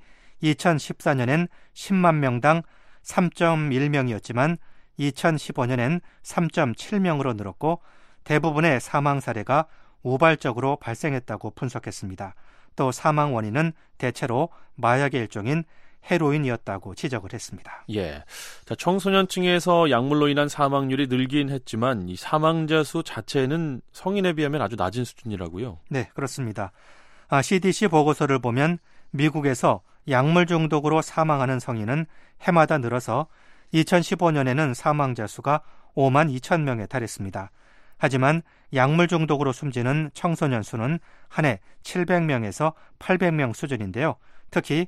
이천십사 년엔 십만 명당 삼 점 일 명이었지만 이천십오 년엔 삼 점 칠 명으로 늘었고 대부분의 사망 사례가 우발적으로 발생했다고 분석했습니다. 또 사망 원인은 대체로 마약의 일종인 헤로인이었다고 지적을 했습니다. 예, 자, 청소년층에서 약물로 인한 사망률이 늘긴 했지만 이 사망자 수 자체는 성인에 비하면 아주 낮은 수준이라고요? 네, 그렇습니다. 아, 씨디씨 보고서를 보면 미국에서 약물 중독으로 사망하는 성인은 해마다 늘어서 이천십오 년에는 사망자 수가 오만 이천 명에 달했습니다. 하지만 약물 중독으로 숨지는 청소년 수는 한 해 칠백 명에서 팔백 명 수준인데요. 특히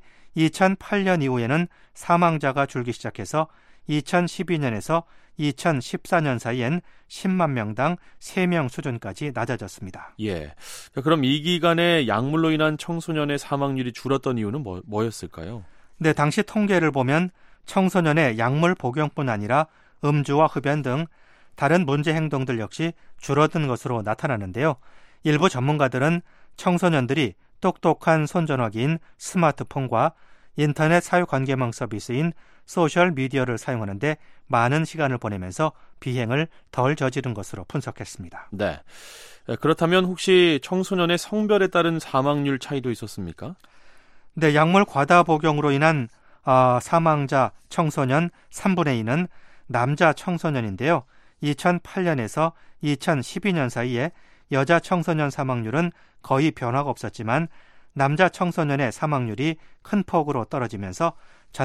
이천팔 년 이후에는 사망자가 줄기 시작해서 이천십이 년에서 이천십사 년 사이엔 십만 명당 세 명 수준까지 낮아졌습니다. 예. 자, 그럼 이 기간에 약물로 인한 청소년의 사망률이 줄었던 이유는 뭐, 뭐였을까요? 네, 당시 통계를 보면 청소년의 약물 복용뿐 아니라 음주와 흡연 등 다른 문제 행동들 역시 줄어든 것으로 나타나는데요. 일부 전문가들은 청소년들이 똑똑한 손전화기인 스마트폰과 인터넷 사회관계망 서비스인 소셜미디어를 사용하는데 많은 시간을 보내면서 비행을 덜 저지른 것으로 분석했습니다. 네. 그렇다면 혹시 청소년의 성별에 따른 사망률 차이도 있었습니까? 네, 약물 과다 복용으로 인한 어, 사망자 청소년 삼분의 이는 남자 청소년인데요. 이천팔 년에서 이천십이 년 사이에 여자 청소년 사망률은 거의 변화가 없었지만 남자 청소년의 사망률이 큰 폭으로 떨어지면서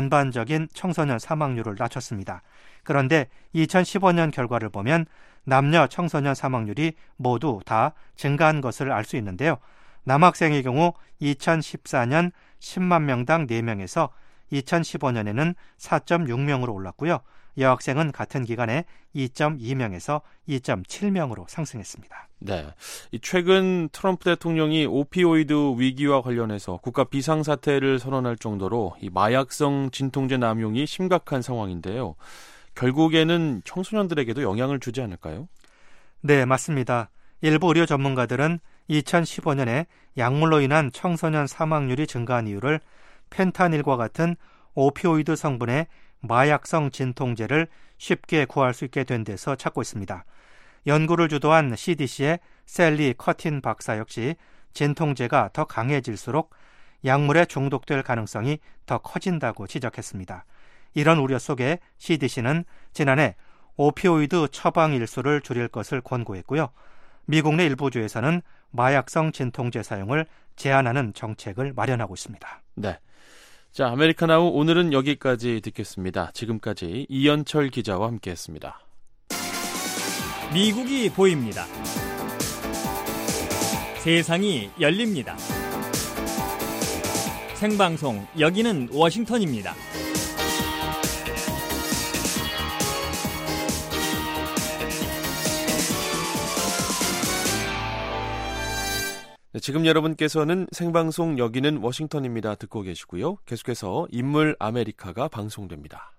전반적인 청소년 사망률을 낮췄습니다. 그런데 이천십오 년 결과를 보면 남녀 청소년 사망률이 모두 다 증가한 것을 알 수 있는데요. 남학생의 경우 이천십사 년 십만 명당 네 명에서 이천십오 년에는 사 점 육 명으로 올랐고요. 여학생은 같은 기간에 이 점 이 명에서 이 점 칠 명으로 상승했습니다. 네, 이 최근 트럼프 대통령이 오피오이드 위기와 관련해서 국가 비상사태를 선언할 정도로 이 마약성 진통제 남용이 심각한 상황인데요. 결국에는 청소년들에게도 영향을 주지 않을까요? 네, 맞습니다. 일부 의료 전문가들은 이천십오 년에 약물로 인한 청소년 사망률이 증가한 이유를 펜타닐과 같은 오피오이드 성분의 마약성 진통제를 쉽게 구할 수 있게 된 데서 찾고 있습니다. 연구를 주도한 씨디씨의 셀리 커틴 박사 역시 진통제가 더 강해질수록 약물에 중독될 가능성이 더 커진다고 지적했습니다. 이런 우려 속에 씨디씨는 지난해 오피오이드 처방 일수를 줄일 것을 권고했고요. 미국 내 일부 주에서는 마약성 진통제 사용을 제한하는 정책을 마련하고 있습니다. 네. 자, 아메리카나우 오늘은 여기까지 듣겠습니다. 지금까지 이현철 기자와 함께했습니다. 미국이 보입니다. 세상이 열립니다. 생방송 여기는 워싱턴입니다. 네, 지금 여러분께서는 생방송 여기는 워싱턴입니다 듣고 계시고요. 계속해서 인물 아메리카가 방송됩니다.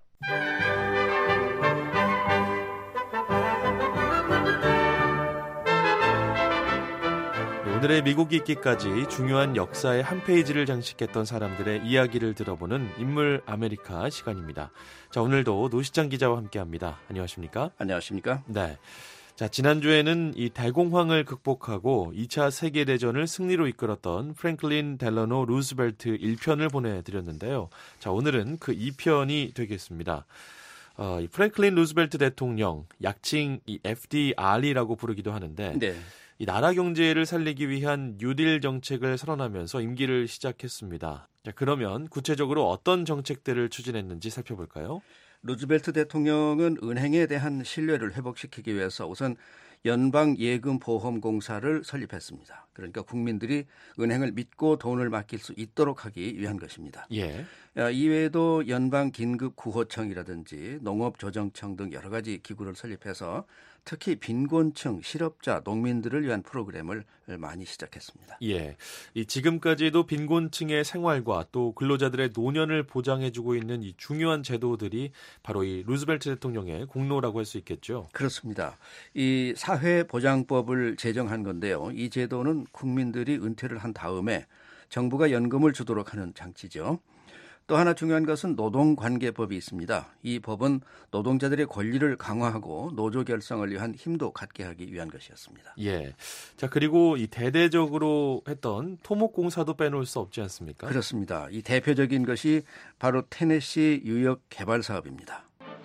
네, 오늘의 미국 있기까지 중요한 역사의 한 페이지를 장식했던 사람들의 이야기를 들어보는 인물 아메리카 시간입니다. 자, 오늘도 노시장 기자와 함께합니다. 안녕하십니까? 안녕하십니까? 네. 자, 지난주에는 이 대공황을 극복하고 이 차 세계대전을 승리로 이끌었던 프랭클린 델러노 루스벨트 일 편을 보내드렸는데요. 자, 오늘은 그 이 편이 되겠습니다. 어, 이 프랭클린 루스벨트 대통령, 약칭 이 에프디알이라고 부르기도 하는데 네. 이 나라 경제를 살리기 위한 뉴딜 정책을 선언하면서 임기를 시작했습니다. 자, 그러면 구체적으로 어떤 정책들을 추진했는지 살펴볼까요? 루즈벨트 대통령은 은행에 대한 신뢰를 회복시키기 위해서 우선 연방예금보험공사를 설립했습니다. 그러니까 국민들이 은행을 믿고 돈을 맡길 수 있도록 하기 위한 것입니다. 예. 이외에도 연방긴급구호청이라든지 농업조정청 등 여러 가지 기구를 설립해서 특히 빈곤층, 실업자, 농민들을 위한 프로그램을 많이 시작했습니다. 예, 이 지금까지도 빈곤층의 생활과 또 근로자들의 노년을 보장해주고 있는 이 중요한 제도들이 바로 이 루즈벨트 대통령의 공로라고 할 수 있겠죠. 그렇습니다. 이 사회보장법을 제정한 건데요. 이 제도는 국민들이 은퇴를 한 다음에 정부가 연금을 주도록 하는 장치죠. 또 하나 중요한 것은 노동관계법이 있습니다. 이 법은 노동자들의 권리를 강화하고 노조 결성을 위한 힘도 갖게 하기 위한 것이었습니다. 예. 자, 그리고 이 대대적으로 했던 토목공사도 빼놓을 수 없지 않습니까? 그렇습니다. 이 대표적인 것이 바로 테네시 유역 개발 사업입니다.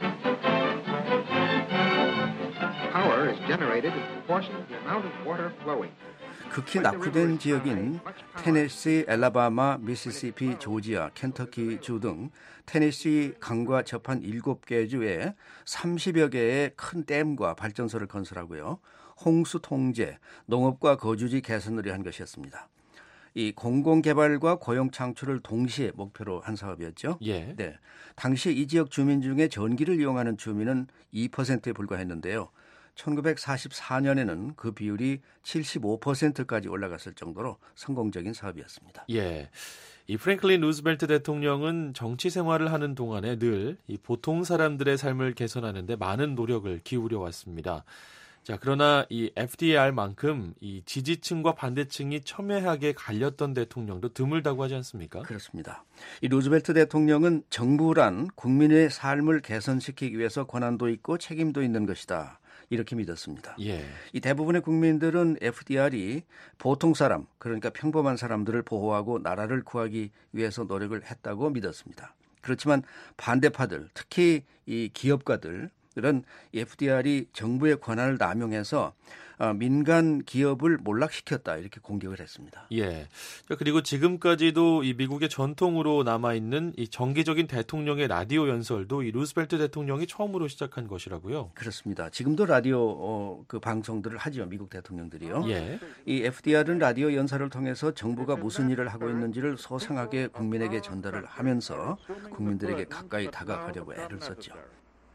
Power is generated in proportion to the amount of water flowing. 극히 낙후된 지역인 테네시, 엘라바마, 미시시피, 조지아, 켄터키 주 등 테네시 강과 접한 일곱 개 주에 삼십여 개의 큰 댐과 발전소를 건설하고요. 홍수 통제, 농업과 거주지 개선을 위한 것이었습니다. 이 공공개발과 고용 창출을 동시에 목표로 한 사업이었죠. 예. 네. 당시 이 지역 주민 중에 전기를 이용하는 주민은 이 퍼센트에 불과했는데요. 천구백사십사 년에는 그 비율이 칠십오 퍼센트까지 올라갔을 정도로 성공적인 사업이었습니다. 예, 이 프랭클린 루스벨트 대통령은 정치 생활을 하는 동안에 늘 이 보통 사람들의 삶을 개선하는 데 많은 노력을 기울여 왔습니다. 자, 그러나 이 에프디알만큼 이 지지층과 반대층이 첨예하게 갈렸던 대통령도 드물다고 하지 않습니까? 그렇습니다. 이 루즈벨트 대통령은 정부란 국민의 삶을 개선시키기 위해서 권한도 있고 책임도 있는 것이다. 이렇게 믿었습니다. 예. 이 대부분의 국민들은 에프디알이 보통 사람, 그러니까 평범한 사람들을 보호하고 나라를 구하기 위해서 노력을 했다고 믿었습니다. 그렇지만 반대파들, 특히 이 기업가들, 이런 에프디알이 정부의 권한을 남용해서 민간 기업을 몰락시켰다 이렇게 공격을 했습니다. 예. 그리고 지금까지도 이 미국의 전통으로 남아있는 이 정기적인 대통령의 라디오 연설도 이 루스벨트 대통령이 처음으로 시작한 것이라고요. 그렇습니다. 지금도 라디오 어, 그 방송들을 하죠. 미국 대통령들이요. 예. 이 에프디알은 라디오 연설을 통해서 정부가 무슨 일을 하고 있는지를 소상하게 국민에게 전달을 하면서 국민들에게 가까이 다가가려고 애를 썼죠.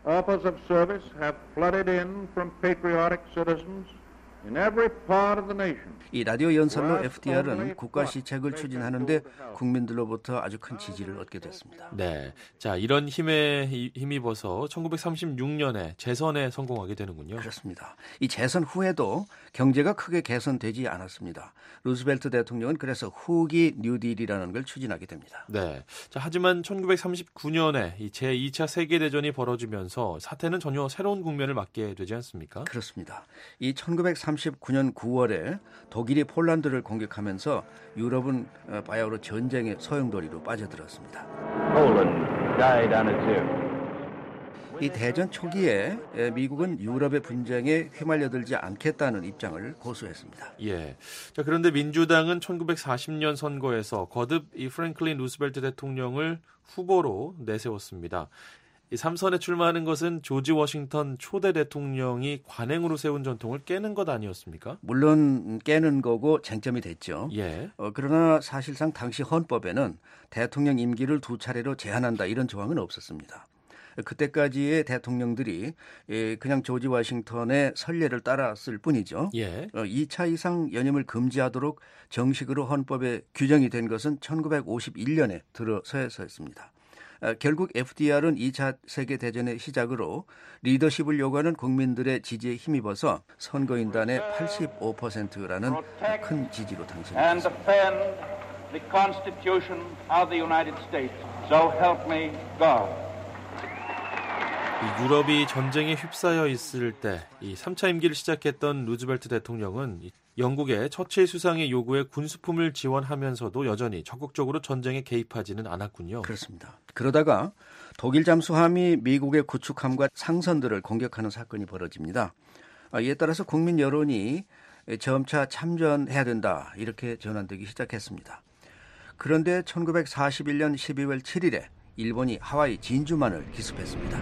Offers of service have flooded in from patriotic citizens in every part of the nation. 이 라디오 연설로 에프디알은 국가 시책을 추진하는데 국민들로부터 아주 큰 지지를 얻게 됐습니다. 네, 자 이런 힘에 힘입어서 천구백삼십육 년에 재선에 성공하게 되는군요. 그렇습니다. 이 재선 후에도 경제가 크게 개선되지 않았습니다. 루스벨트 대통령은 그래서 후기 뉴딜이라는 걸 추진하게 됩니다. 네, 자 하지만 천구백삼십구 년에 이 제이 차 세계대전이 벌어지면서 사태는 전혀 새로운 국면을 맞게 되지 않습니까? 그렇습니다. 이 천구백삼십구 년 구월에 독일이 폴란드를 공격하면서 유럽은 바야흐로 전쟁의 소용돌이로 빠져들었습니다. 이 대전 초기에 미국은 유럽의 분쟁에 휘말려들지 않겠다는 입장을 고수했습니다. 예. 자, 그런데 민주당은 천구백사십 년 선거에서 거듭 이 프랭클린 루스벨트 대통령을 후보로 내세웠습니다. 이 삼선에 출마하는 것은 조지 워싱턴 초대 대통령이 관행으로 세운 전통을 깨는 것 아니었습니까? 물론 깨는 거고 쟁점이 됐죠. 예. 어, 그러나 사실상 당시 헌법에는 대통령 임기를 두 차례로 제한한다 이런 조항은 없었습니다. 그때까지의 대통령들이 그냥 조지 워싱턴의 선례를 따랐을 뿐이죠. 예. 이 차 이상 연임을 금지하도록 정식으로 헌법에 규정이 된 것은 천구백오십일 년에 들어서였습니다. 결국 에프디알은 이 차 세계대전의 시작으로 리더십을 요구하는 국민들의 지지에 힘입어서 선거인단의 팔십오 퍼센트라는 큰 지지로 당선됐습니다. 유럽이 전쟁에 휩싸여 있을 때 이 삼 차 임기를 시작했던 루즈벨트 대통령은 영국의 처칠 수상의 요구에 군수품을 지원하면서도 여전히 적극적으로 전쟁에 개입하지는 않았군요. 그렇습니다. 그러다가 독일 잠수함이 미국의 구축함과 상선들을 공격하는 사건이 벌어집니다. 이에 따라서 국민 여론이 점차 참전해야 된다 이렇게 전환되기 시작했습니다. 그런데 천구백사십일 년 십이월 칠일에 일본이 하와이 진주만을 기습했습니다.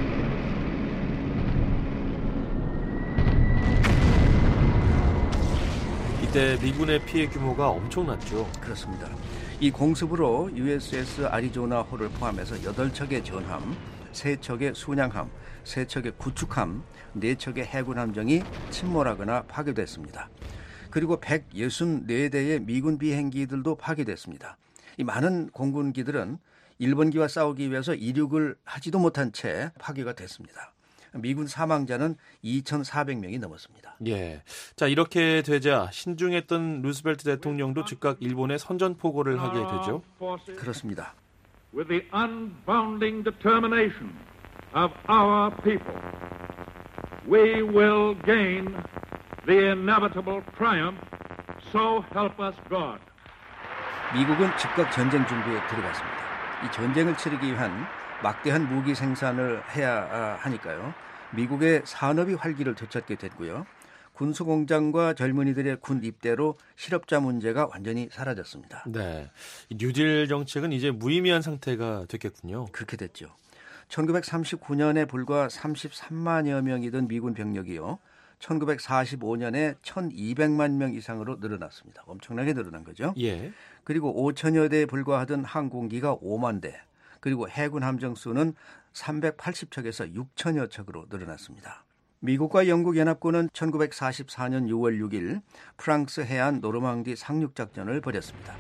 이때 미군의 피해 규모가 엄청났죠. 그렇습니다. 이 공습으로 유에스에스 아리조나호를 포함해서 여덟 척의 전함, 세 척의 순양함, 세 척의 구축함, 네 척의 해군 함정이 침몰하거나 파괴됐습니다. 그리고 백육십사 대의 미군 비행기들도 파괴됐습니다. 이 많은 공군기들은 일본기와 싸우기 위해서 이륙을 하지도 못한 채 파괴가 됐습니다. 미군 사망자는 이천사백 명이 넘었습니다. 예. 자, 이렇게 되자 신중했던 루스벨트 대통령도 즉각 일본에 선전포고를 하게 되죠. 그렇습니다. With the unbounding determination of our people, we will gain the inevitable triumph. So help us God. 미국은 즉각 전쟁 준비에 들어갔습니다. 이 전쟁을 치르기 위한 막대한 무기 생산을 해야 하니까요. 미국의 산업이 활기를 되찾게 됐고요. 군수공장과 젊은이들의 군 입대로 실업자 문제가 완전히 사라졌습니다. 네, 뉴딜 정책은 이제 무의미한 상태가 됐겠군요. 그렇게 됐죠. 천구백삼십구 년에 불과 삼십삼만여 명이던 미군 병력이요. 천구백사십오 년에 천이백만 명 이상으로 늘어났습니다. 엄청나게 늘어난 거죠. 예. 그리고 오천여 대에 불과하던 항공기가 오만 대, 그리고 해군 함정 수는 삼백팔십 척에서 육천여 척으로 늘어났습니다. 미국과 영국 연합군은 천구백사십사 년 유월 육일 프랑스 해안 노르망디 상륙작전을 벌였습니다.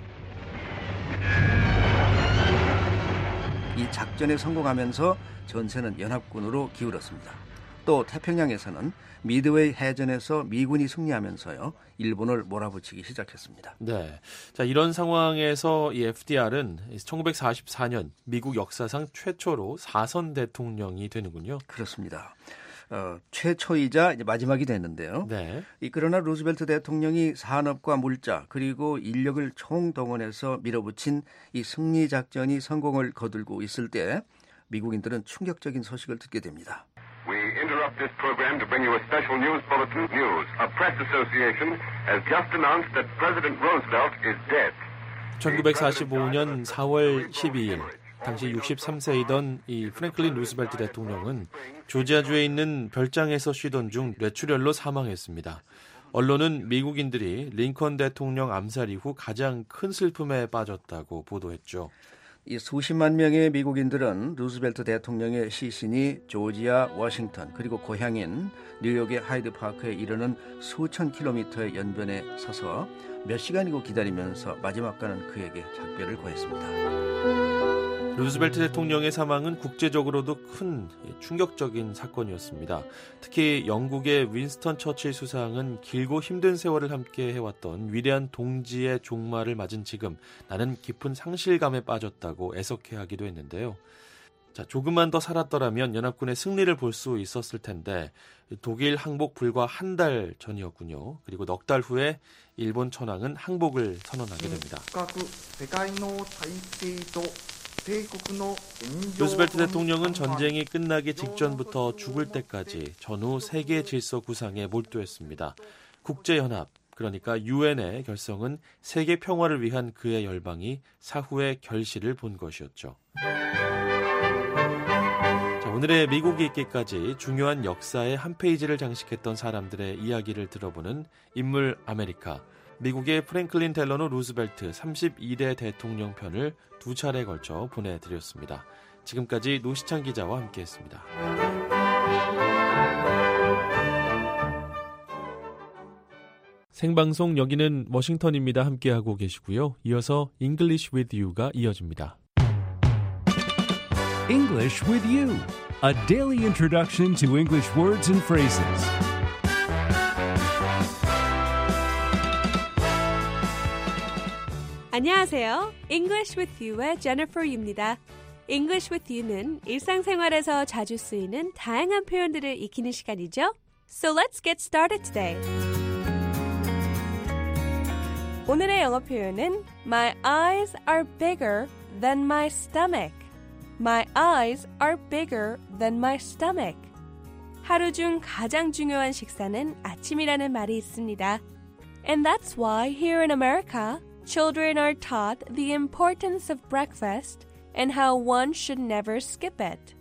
이 작전에 성공하면서 전세는 연합군으로 기울었습니다. 또 태평양에서는 미드웨이 해전에서 미군이 승리하면서요 일본을 몰아붙이기 시작했습니다. 네, 자 이런 상황에서 이 에프디알은 천구백사십사 년 미국 역사상 최초로 사선 대통령이 되는군요. 그렇습니다. 어, 최초이자 이제 마지막이 됐는데요. 네. 이, 그러나 루즈벨트 대통령이 산업과 물자 그리고 인력을 총동원해서 밀어붙인 이 승리 작전이 성공을 거두고 있을 때 미국인들은 충격적인 소식을 듣게 됩니다. We interrupt this program to bring you a special news bulletin. News. A press association has just announced that President Roosevelt is dead. 천구백사십오 년 사월 십이일 당시 육십삼 세이던 이 프랭클린 루스벨트 대통령은 조지아주에 있는 별장에서 쉬던 중 뇌출혈로 사망했습니다. 언론은 미국인들이 링컨 대통령 암살 이후 가장 큰 슬픔에 빠졌다고 보도했죠. 이 수십만 명의 미국인들은 루즈벨트 대통령의 시신이 조지아, 워싱턴 그리고 고향인 뉴욕의 하이드파크에 이르는 수천 킬로미터의 연변에 서서 몇 시간이고 기다리면서 마지막과는 그에게 작별을 고했습니다. 루즈벨트 대통령의 사망은 국제적으로도 큰 충격적인 사건이었습니다. 특히 영국의 윈스턴 처칠 수상은 길고 힘든 세월을 함께 해왔던 위대한 동지의 종말을 맞은 지금 나는 깊은 상실감에 빠졌다고 애석해하기도 했는데요. 자, 조금만 더 살았더라면 연합군의 승리를 볼 수 있었을 텐데 독일 항복 불과 한 달 전이었군요. 그리고 넉 달 후에 일본 천황은 항복을 선언하게 됩니다. 루즈벨트 대통령은 전쟁이 끝나기 직전부터 죽을 때까지 전후 세계 질서 구상에 몰두했습니다. 국제연합, 그러니까 유엔의 결성은 세계 평화를 위한 그의 열망이 사후의 결실을 본 것이었죠. 자, 오늘의 미국이 있기까지 중요한 역사의 한 페이지를 장식했던 사람들의 이야기를 들어보는 인물 아메리카. 미국의 프랭클린 델러노 루즈벨트 삼십이 대 대통령 편을 두 차례에 걸쳐 보내드렸습니다. 지금까지 노시창 기자와 함께했습니다. 생방송 여기는 워싱턴입니다. 함께하고 계시고요. 이어서 English with You가 이어집니다. English with You, a daily introduction to English words and phrases. 안녕하세요. English with You의 Jennifer입니다. English with You는 일상생활에서 자주 쓰이는 다양한 표현들을 익히는 시간이죠. So let's get started today. 오늘의 영어 표현은 My eyes are bigger than my stomach. My eyes are bigger than my stomach. 하루 중 가장 중요한 식사는 아침이라는 말이 있습니다. And that's why here in America, children are taught the importance of breakfast and how one should never skip it.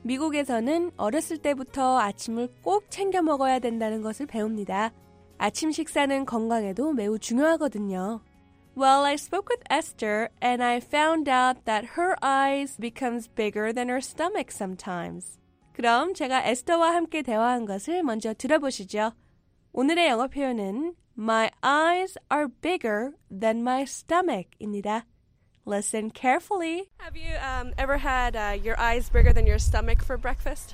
미국에서는 어렸을 때부터 아침을 꼭 챙겨 먹어야 된다는 것을 배웁니다. 아침 식사는 건강에도 매우 중요하거든요. Well, I spoke with Esther and I found out that her eyes becomes bigger than her stomach sometimes. 그럼 제가 에스더와 함께 대화한 것을 먼저 들어보시죠. 오늘의 영어 표현은 My eyes are bigger than my stomach입니다. Listen carefully. Have you um, ever had uh, your eyes bigger than your stomach for breakfast?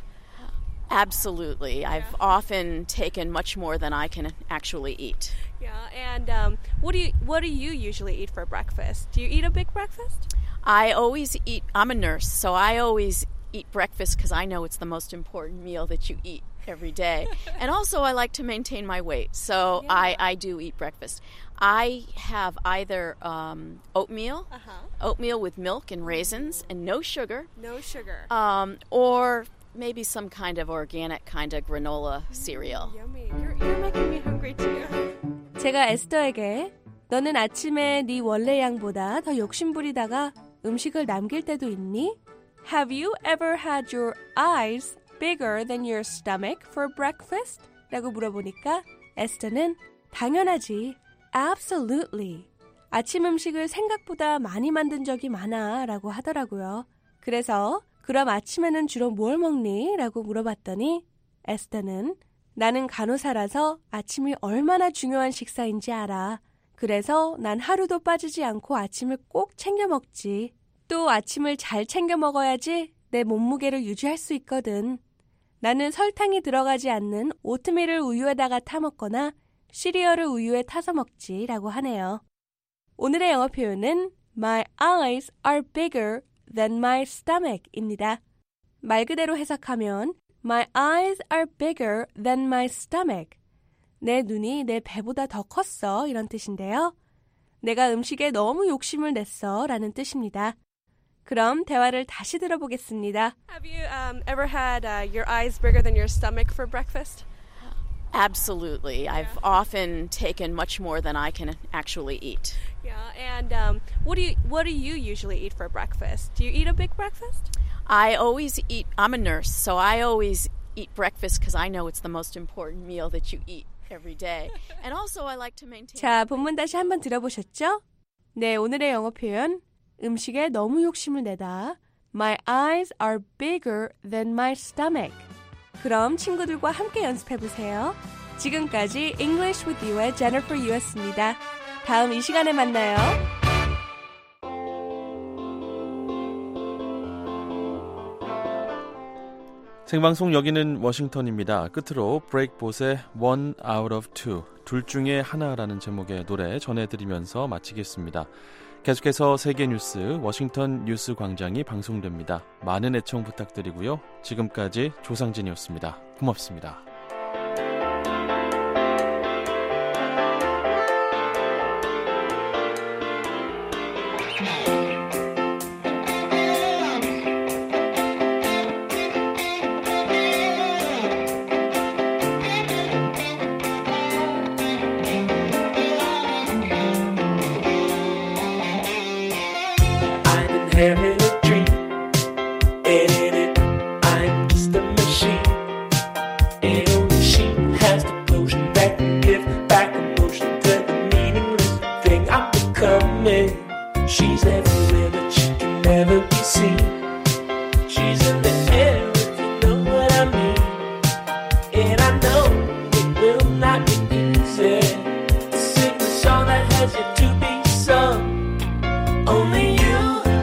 Absolutely. Yeah. I've often taken much more than I can actually eat. Yeah, and um, what do you what do you usually eat for breakfast? Do you eat a big breakfast? I always eat. I'm a nurse, so I always eat breakfast because I know it's the most important meal that you eat every day. And also I like to maintain my weight, so yeah. I, I do eat breakfast. I have either um, oatmeal, uh-huh. oatmeal with milk and raisins and no sugar. No sugar. Um, or maybe some kind of organic kind of granola cereal. Mm, yummy. You're, you're making me hungry too. 제가 에스더에게 너는 아침에 네 원래 양보다 더 욕심부리다가 음식을 남길 때도 있니? Have you ever had your eyes bigger than your stomach for breakfast? 라고 물어보니까 에스더는 당연하지. Absolutely. 아침 음식을 생각보다 많이 만든 적이 많아 라고 하더라고요. 그래서 그럼 아침에는 주로 뭘 먹니? 라고 물어봤더니 에스더는 나는 간호사라서 아침이 얼마나 중요한 식사인지 알아. 그래서 난 하루도 빠지지 않고 아침을 꼭 챙겨 먹지. 또 아침을 잘 챙겨 먹어야지 내 몸무게를 유지할 수 있거든. 나는 설탕이 들어가지 않는 오트밀을 우유에다가 타 먹거나 시리얼을 우유에 타서 먹지 라고 하네요. 오늘의 영어 표현은 My eyes are bigger than my stomach입니다. 말 그대로 해석하면 My eyes are bigger than my stomach. 내 눈이 내 배보다 더 컸어 이런 뜻인데요. 내가 음식에 너무 욕심을 냈어 라는 뜻입니다. 그럼 대화를 다시 들어보겠습니다. Have you um, ever had uh, your eyes bigger than your stomach for breakfast? Absolutely. Yeah. I've often taken much more than I can actually eat. Yeah, and um, what do you what do you usually eat for breakfast? Do you eat a big breakfast? I always eat. I'm a nurse, so I always eat breakfast because I know it's the most important meal that you eat every day. And also I like to maintain. 자, 본문 다시 한번 들어보셨죠? 네, 오늘의 영어 표현 음식에 너무 욕심을 내다. My eyes are bigger than my stomach. 그럼 친구들과 함께 연습해보세요. 지금까지 English with You의 Jennifer Yu였습니다. 다음 이 시간에 만나요. 생방송 여기는 워싱턴입니다. 끝으로 브레이크봇의 One Out of Two, 둘 중에 하나라는 제목의 노래 전해드리면서 마치겠습니다. 계속해서 세계 뉴스 워싱턴 뉴스 광장이 방송됩니다. 많은 애청 부탁드리고요. 지금까지 조상진이었습니다. 고맙습니다. Having a dream, and in it, I'm just a machine. And only she has the potion that can give back emotion to the meaningless thing I'm becoming. She's everywhere, but she can never be seen. She's in the air, if you know what I mean. And I know it will not be easy to sing the song that has yet to be sung. Only you.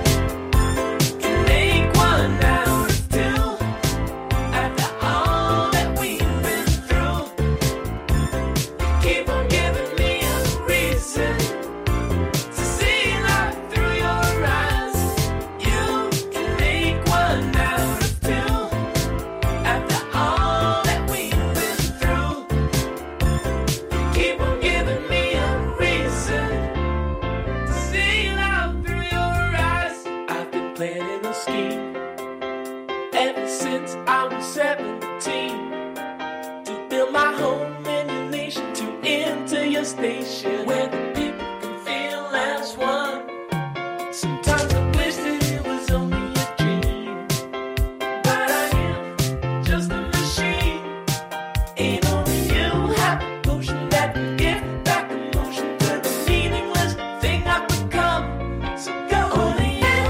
Planning a scheme ever since I was seventeen to build my home in your nation, to enter your station where the people can feel as one. Sometimes I wish that it was only a dream, but I am just a machine. And only you have the potion that can give back emotion to the meaningless thing I've become. So go only.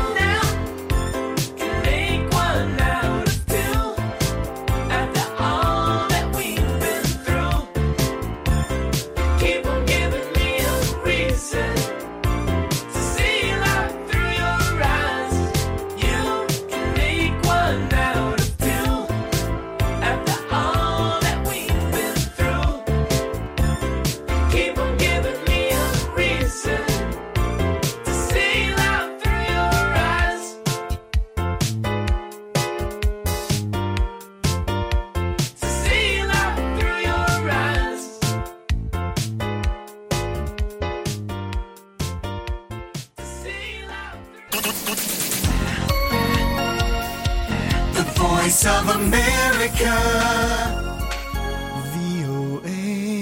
Voice of America, 브이오에이.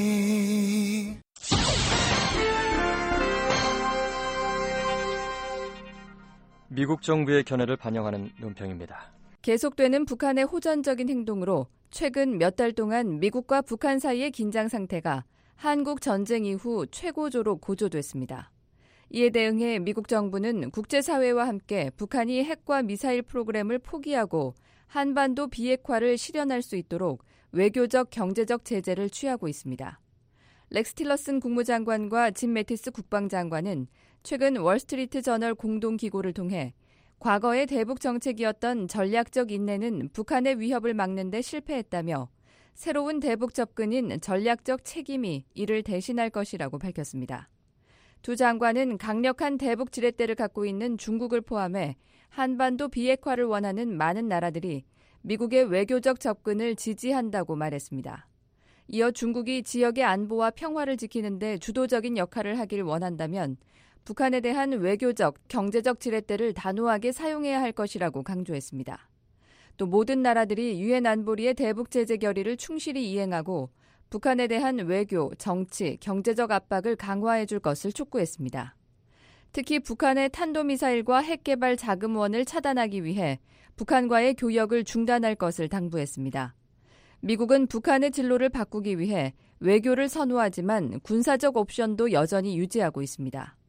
미국 정부의 견해를 반영하는 논평입니다. 계속되는 북한의 호전적인 행동으로 최근 몇 달 동안 미국과 북한 사이의 긴장 상태가 한국 전쟁 이후 최고조로 고조됐습니다. 이에 대응해 미국 정부는 국제사회와 함께 북한이 핵과 미사일 프로그램을 포기하고 한반도 비핵화를 실현할 수 있도록 외교적, 경제적 제재를 취하고 있습니다. 렉스 틸러슨 국무장관과 짐 매티스 국방장관은 최근 월스트리트 저널 공동기고를 통해 과거의 대북 정책이었던 전략적 인내는 북한의 위협을 막는 데 실패했다며 새로운 대북 접근인 전략적 책임이 이를 대신할 것이라고 밝혔습니다. 두 장관은 강력한 대북 지렛대를 갖고 있는 중국을 포함해 한반도 비핵화를 원하는 많은 나라들이 미국의 외교적 접근을 지지한다고 말했습니다. 이어 중국이 지역의 안보와 평화를 지키는 데 주도적인 역할을 하길 원한다면 북한에 대한 외교적, 경제적 지렛대를 단호하게 사용해야 할 것이라고 강조했습니다. 또 모든 나라들이 유엔 안보리의 대북 제재 결의를 충실히 이행하고 북한에 대한 외교, 정치, 경제적 압박을 강화해 줄 것을 촉구했습니다. 특히 북한의 탄도미사일과 핵개발 자금원을 차단하기 위해 북한과의 교역을 중단할 것을 당부했습니다. 미국은 북한의 진로를 바꾸기 위해 외교를 선호하지만 군사적 옵션도 여전히 유지하고 있습니다.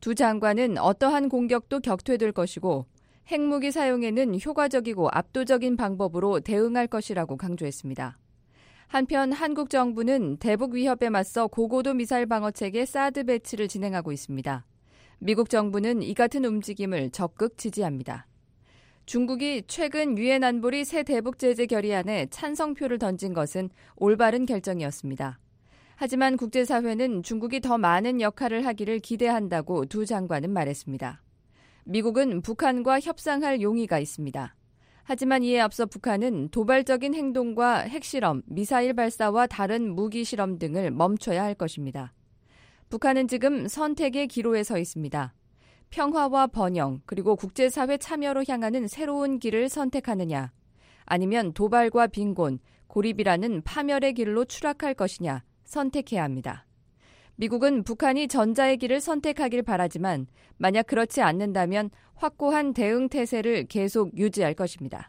두 장관은 어떠한 공격도 격퇴될 것이고 핵무기 사용에는 효과적이고 압도적인 방법으로 대응할 것이라고 강조했습니다. 한편 한국 정부는 대북 위협에 맞서 고고도 미사일 방어체계 사드 배치를 진행하고 있습니다. 미국 정부는 이 같은 움직임을 적극 지지합니다. 중국이 최근 유엔 안보리 새 대북 제재 결의안에 찬성표를 던진 것은 올바른 결정이었습니다. 하지만 국제사회는 중국이 더 많은 역할을 하기를 기대한다고 두 장관은 말했습니다. 미국은 북한과 협상할 용의가 있습니다. 하지만 이에 앞서 북한은 도발적인 행동과 핵실험, 미사일 발사와 다른 무기 실험 등을 멈춰야 할 것입니다. 북한은 지금 선택의 기로에 서 있습니다. 평화와 번영, 그리고 국제사회 참여로 향하는 새로운 길을 선택하느냐, 아니면 도발과 빈곤, 고립이라는 파멸의 길로 추락할 것이냐 선택해야 합니다. 미국은 북한이 전자의 길을 선택하길 바라지만 만약 그렇지 않는다면 확고한 대응 태세를 계속 유지할 것입니다.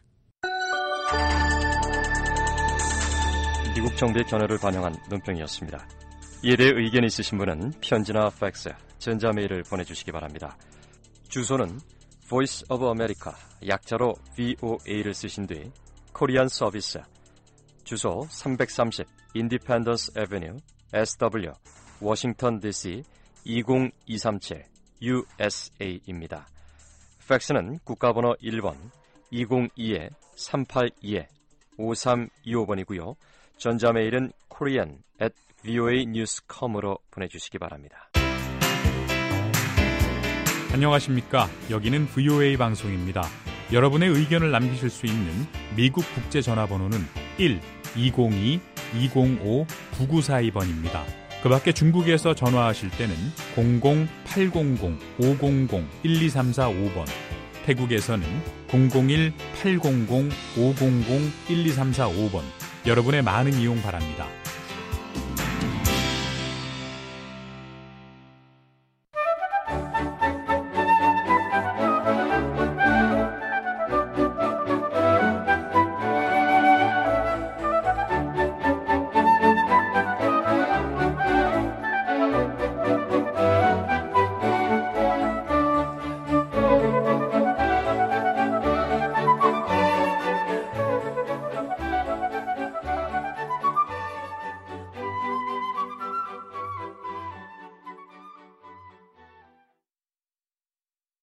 미국 정부의 견해를 반영한 논평이었습니다. 이에 대해 의견이 있으신 분은 편지나 팩스, 전자메일을 보내주시기 바랍니다. 주소는 Voice of America, 약자로 브이오에이를 쓰신 뒤 코리안 서비스, 주소 삼백삼십 Independence Avenue, 에스더블유, 워싱턴 디씨 이공이삼칠 유에스에이입니다. 팩스는 국가번호 일 번 이공이 삼팔이 오삼이오 번이고요. 전자메일은 korean at voa news dot com으로 보내주시기 바랍니다. 안녕하십니까. 여기는 브이오에이 방송입니다. 여러분의 의견을 남기실 수 있는 미국 국제전화번호는 일 이공이 이공오 구구사이 번입니다. 그 밖에 중국에서 전화하실 때는 공공 팔공공 오공공 일이삼사오 번, 태국에서는 공공일 팔공공 오공공 일이삼사오 번, 여러분의 많은 이용 바랍니다.